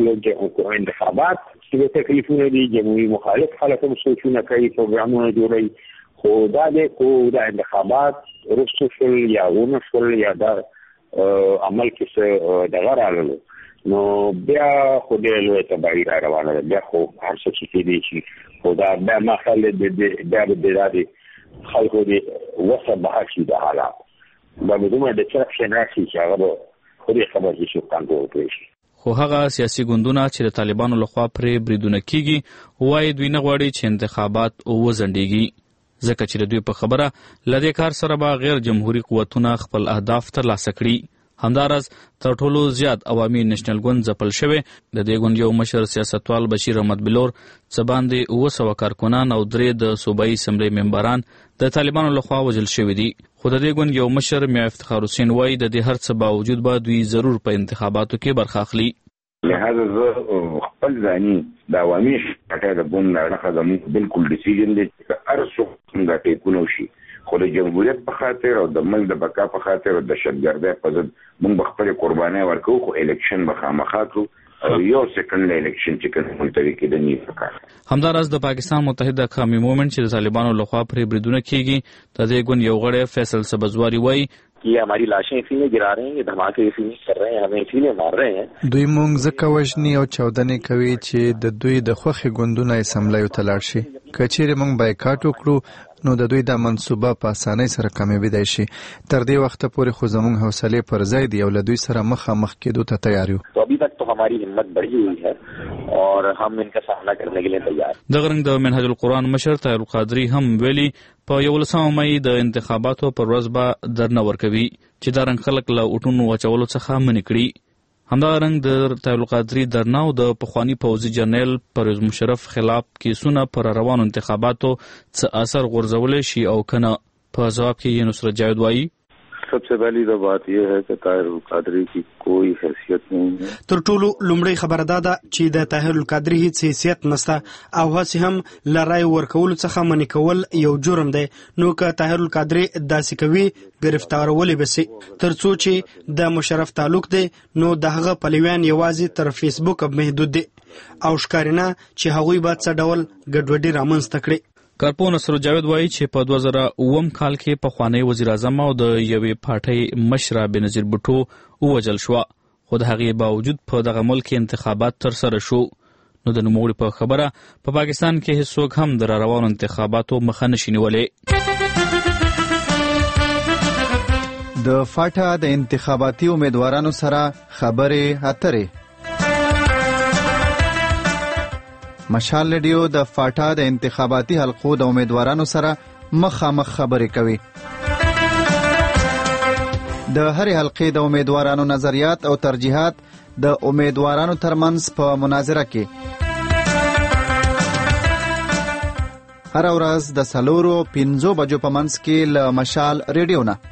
له انتخابات چې تکلیفونه دي جمهوریت مخالف خلک هم سوچونه کوي پروګرامونه جوړوي خو دا د کو د انتخابات رسو شل یا ونه شل یا دا عمل کې څه دغه راغلو نو بیا خو دې لوی تباہی را روانه ده. بیا خو هر څه چې دي چې خو دا بیا مخال د خلکو دې وسه بحثي د حالات باندې دومره د چرخ راشي چې هغه خو دې خبر شي کنټرول کړي. خو هغه سیاسي ګوندونه چې د طالبانو لخوا پرې بریدونه کیږي وایي دوی نه غواړي چې انتخابات وځنډيږي ځکه چې د دوی په خبره لدې کار سره به غیر جمهوریت قوتونه خپل اهداف ترلاسه کړي. همدارس تر ټولو زیات عوامي نېشنل ګوند ځپل شوی د دې ګوند یو مشر سیاستوال بشیر احمد بلور څه باندې 900 کارکنان او 3 د صوبایي اسمبلی ممبران د طالبانو لخوا وژل شوي دي. خو د دې ګوند یو مشر میا افتخار حسین وایي د دې هر څه باوجود به دوی ضرور په انتخاباتو کې برخه اخلي. لہذا زه خپل ځاني د عوامي پټه د بوم نه راخه زموږ بالکل ډیسیژن دی چې هر څوک څنګه ټیکونو شي خو د جمهوریت په خاطر او د ملک د بقا په خاطر او د دهشتګردۍ په ضد موږ خپل قرباني ورکو خو الیکشن به خامخا کوو او یو سیکنډ الیکشن چې کوم ملتوي کې د نیو پکار. همداراز د پاکستان متحده قومي موومنټ چې د طالبانو لخوا پرې بریدونه کیږي د دې ګوند یو غړی فیصل سبزواری وایي कि हमारी लाशें इसी में गिरा रहे हैं, ये धमाके इसी में कर रहे हैं, हमें इसी में मार रहे हैं. دوی مونږ ځکه وژني او چاودنې کوي چې د دوی د خوښې ګوندونه یې سملیو ته لاړ شي. که چیرې مونږ بایکاټ وکړو نو د دوی د منصوبه په اسانۍ سره کامیابیدای شي. تر دې وخته پورې خو زموږ حوصلې پر ځای دي او له دوی سره مخامخ کېدو ته تیار یو. तो अभी तक तो हमारी हिम्मत बढ़ी हुई है और हम इनका सामना करने के लिए तैयार. د غرنګ د منهج القرآن مشر طاهر القادری هم ویلي په 11 مې د انتخاباتو پر ورځ به درنه ورکوي چې دا رنګ خلک له اوټونو واچولو څخه منع کړي. همدارنګ د طاهر القادری درنه او د پخوانی پوځي جنرال پرویز مشرف خلاف کیسونه پر روانو انتخاباتو څه اثر غورځولی شي او کنه. په جواب کې یې نصرت جاوید وایي सबसे पहली तो बात यह है कि ताहिर القادری की कोई हैसियत नहीं है. تر ټولو لومړی خبره ده چې د طاهر القادری هیڅ حیثیت نشته او هڅه هم لرای ورکول څخه منع کول یو جرم دی. نو که طاهر القادری داسې کوي گرفتارول بسي ترڅو چې د مشرف تعلق دی نو دغه پلویان یوازې تر فیسبوک محدود دي او ښکارینه چې هغوی به څه ډول ګډوډي رامنځته کړي. کارپو نصر جاوید وایي چې په 2009 کال کې پخوانی وزیر اعظم او د یوې پارټۍ مشره بنظیر بوټو ووژل شوه خو د هغې باوجود په دغه ملک انتخابات ترسره شو. نو د نوموړي په خبره په پاکستان کې هیڅوک هم د راروانو انتخاباتو مخه نشي نیولی. د فاټا د انتخاباتي امیدوارانو سره خبرې اترې. مشال ریډیو د فاټا د انتخاباتي حلقو د امیدوارانو سره مخامخ خبرې کوي. د هرې حلقې د امیدوارانو نظریات او ترجیحات د امیدوارانو ترمنځ په مناظره کې هر ورځ د 4-5 بجو په منځ کې له مشال ریډیو نه.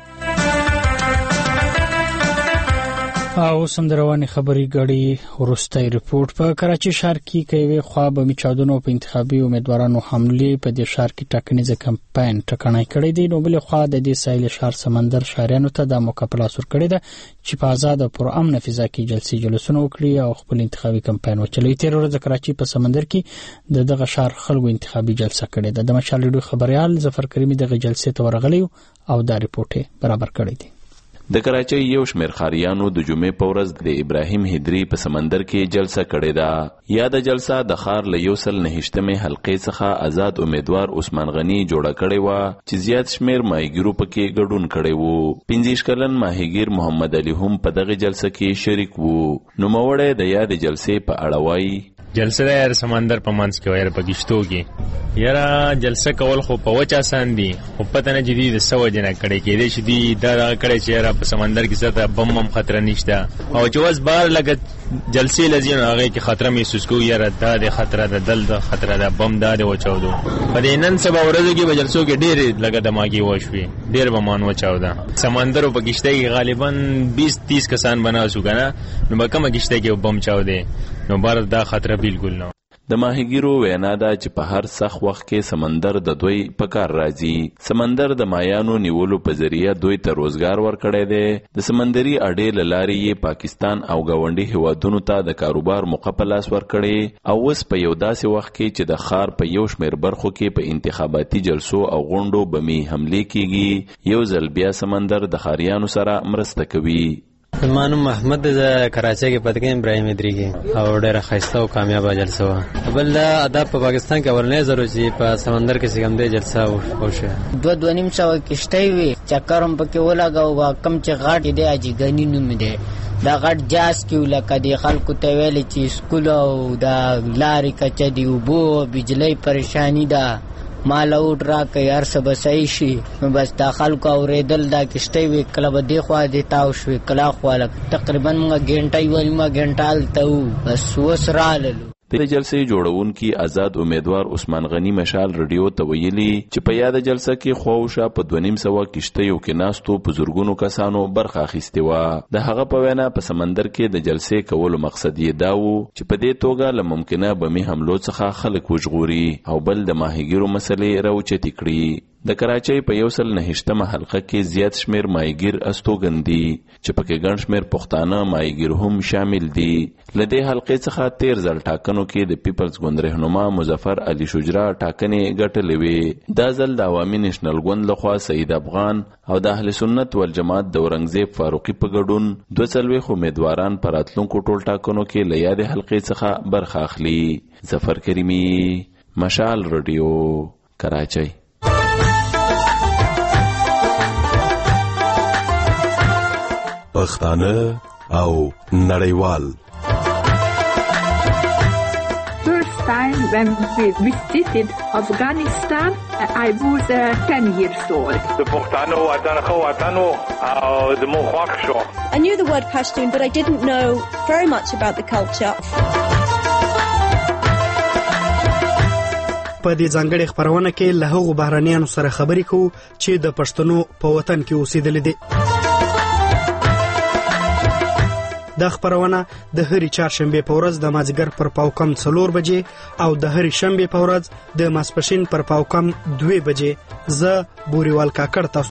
او سندرواني خبري غړي ورستۍ ریپورت په کراچي ښار کې کوي خو به میچاودنو په انتخابي امیدوارانو حمله په دې ښار کې ټاکنیز کمپاین ټکنۍ کړې دي. نو بل خو د دې سایل ښار سمندر ښاریانو ته د مقابله سر کړې ده چې په آزاد او پر امن فضا کې جلسې جلوسونه وکړي او خپل انتخابي کمپاین وچلوي. 13 ورځې کراچي په سمندر کې دغه ښار خلکو انتخابي جلسه کړې ده. د مشال ریډیو خبريال ظفر کریمي دغه جلسې ته ورغلی او دا ریپورت برابر کړی دی. د کراچۍ یو شمېر ښاریانو د جمعې په ورځ د ابراهیم هدري په سمندر کې جلسه کړې ده. یا د جلسه د ښار له 129 حلقې څخه آزاد امیدوار عثمان غني جوړه کړې وه چې زیات شمېر ماهیګیرو پکې ګډون کړی وو. 15 کلن ماهیګیر محمد علي هم په دغه جلسه کې شریک وو. نوموړی د یادې جلسې په اړه وایي جلسه د یار سمندر په منځ کې وایره په گشتو کې یاره جلسه کول خو په وچا آسان دي خو پته نه جدي د سو جنا کړي کې دي چې دی دا کړي چې یاره په سمندر کې څه بم هم خطر نشته او چې وس بار لګ جلسې لزین هغه کې خطر محسوس کوي یاره دا د خطر د دل د خطر د بم دا د وچاودو په دې نن سبا ورځو کې په جلسو کې ډېر لګ دماغي وشوي ډېر بمان وچاودا سمندر په گشته کې غالبا 20-30 کسان بناسو کنه نو په کومه گشته کې بم چاودي نو بار دا خطر بالکل نه. د ماهیګیرو وینا ده چې په هر سخت وخت کې سمندر د دوی په کار راځي. سمندر د مایانو نیولو په ذریعه دوی ته روزګار ورکړی دی. د سمندري اډې له لارې یې پاکستان او ګاونډي هیوادونو ته د کاروبار موقع په لاس ورکړی او اوس په یو داسې وخت کې چې د ښار په یو شمېر برخو کې په انتخاباتي جلسو او غونډو بمي حملې کیږي یو ځل بیا سمندر د ښاریانو سره مرسته کوي. زمانو محمد د کراچۍ کې پدګ ابراهیم ادري کې او ډېر ښایسته او کامیاب جلسه و. بل دا ادب په پاکستان کې ورنه ضروري چې په سمندر کې څنګه د جلسه وشي 2.5 سو کشته وي چکرم پکې ولګاو کم چې غاټ دی اجګنی نوم دی دا غټ جاس کې لکه د خلکو ته ویل چې سکول او دا لارې کچ دی وبو بجلی پریشانی ده مال اوټ را کوي هر څه به صحیح شي نو بس دا خلکو اورېدل دا کشته وي کله به دې خوا دې تاو شوې کله خوا تقریبا موږ ګنټه ویمه ګنټه هلته وو بس اوس راللو. د جلسې جوړونکي آزاد امیدوار عثمان غني مشال ریډیو ته ویلي چې په یاد جلسه کې خواوشا په 2.5 کشتیو کې ناستو په زورګونو کسانو برخه اخیستې وه. د هغه په وینا په سمندر کې د جلسې کولو مقصد یې دا و چې په دې توګه له ممکنه بمي حملو څخه خلک وژغوري او بل د ماهیګیرو مسلې راوچتې کړي. د کراچۍ په 109 حلقه کې زیات شمیر مایګیر استوګن دي چې پکې ګڼ شمیر پښتانه مایګیر هم شامل دي. لدې حلقې څخه 13 ځل ټاکنو کې د پیپلز ګوند رهنما مظفر علي شجرا ټاکنې ګټلې وې. دا ځل د عوامي نېشنل ګوند لخوا سعید افغان او د اهل سنت والجماعت د اورنګزیب فاروقي په ګډون 42 امیدواران پر راتلونکو ټول ټاکنو کې له یادې حلقې څخه برخه اخلي. ظفر کریمي، مشال رادیو، کراچۍ. پښتانه او نړیوال. First time when we visited Afghanistan, I was 10 years old. د پښتانه وطن خو وطن او د مو خوښ شو. I knew the word Pashtun, but I didn't know very much about the culture. په دې ځانګړي خبرونه کې له هغو بهرانیانو سره خبرې کوو چې د پښتنو په وطن کې اوسېدلي دي. دا خبرونه د هرې چهارشنبې په ورځ د مازدیګر پر پاوکم 4 بجې او د هرې شنبې په ورځ د ماسپښین پر پاوکم 2 بجې. زه بوریوال کاکړ تاسو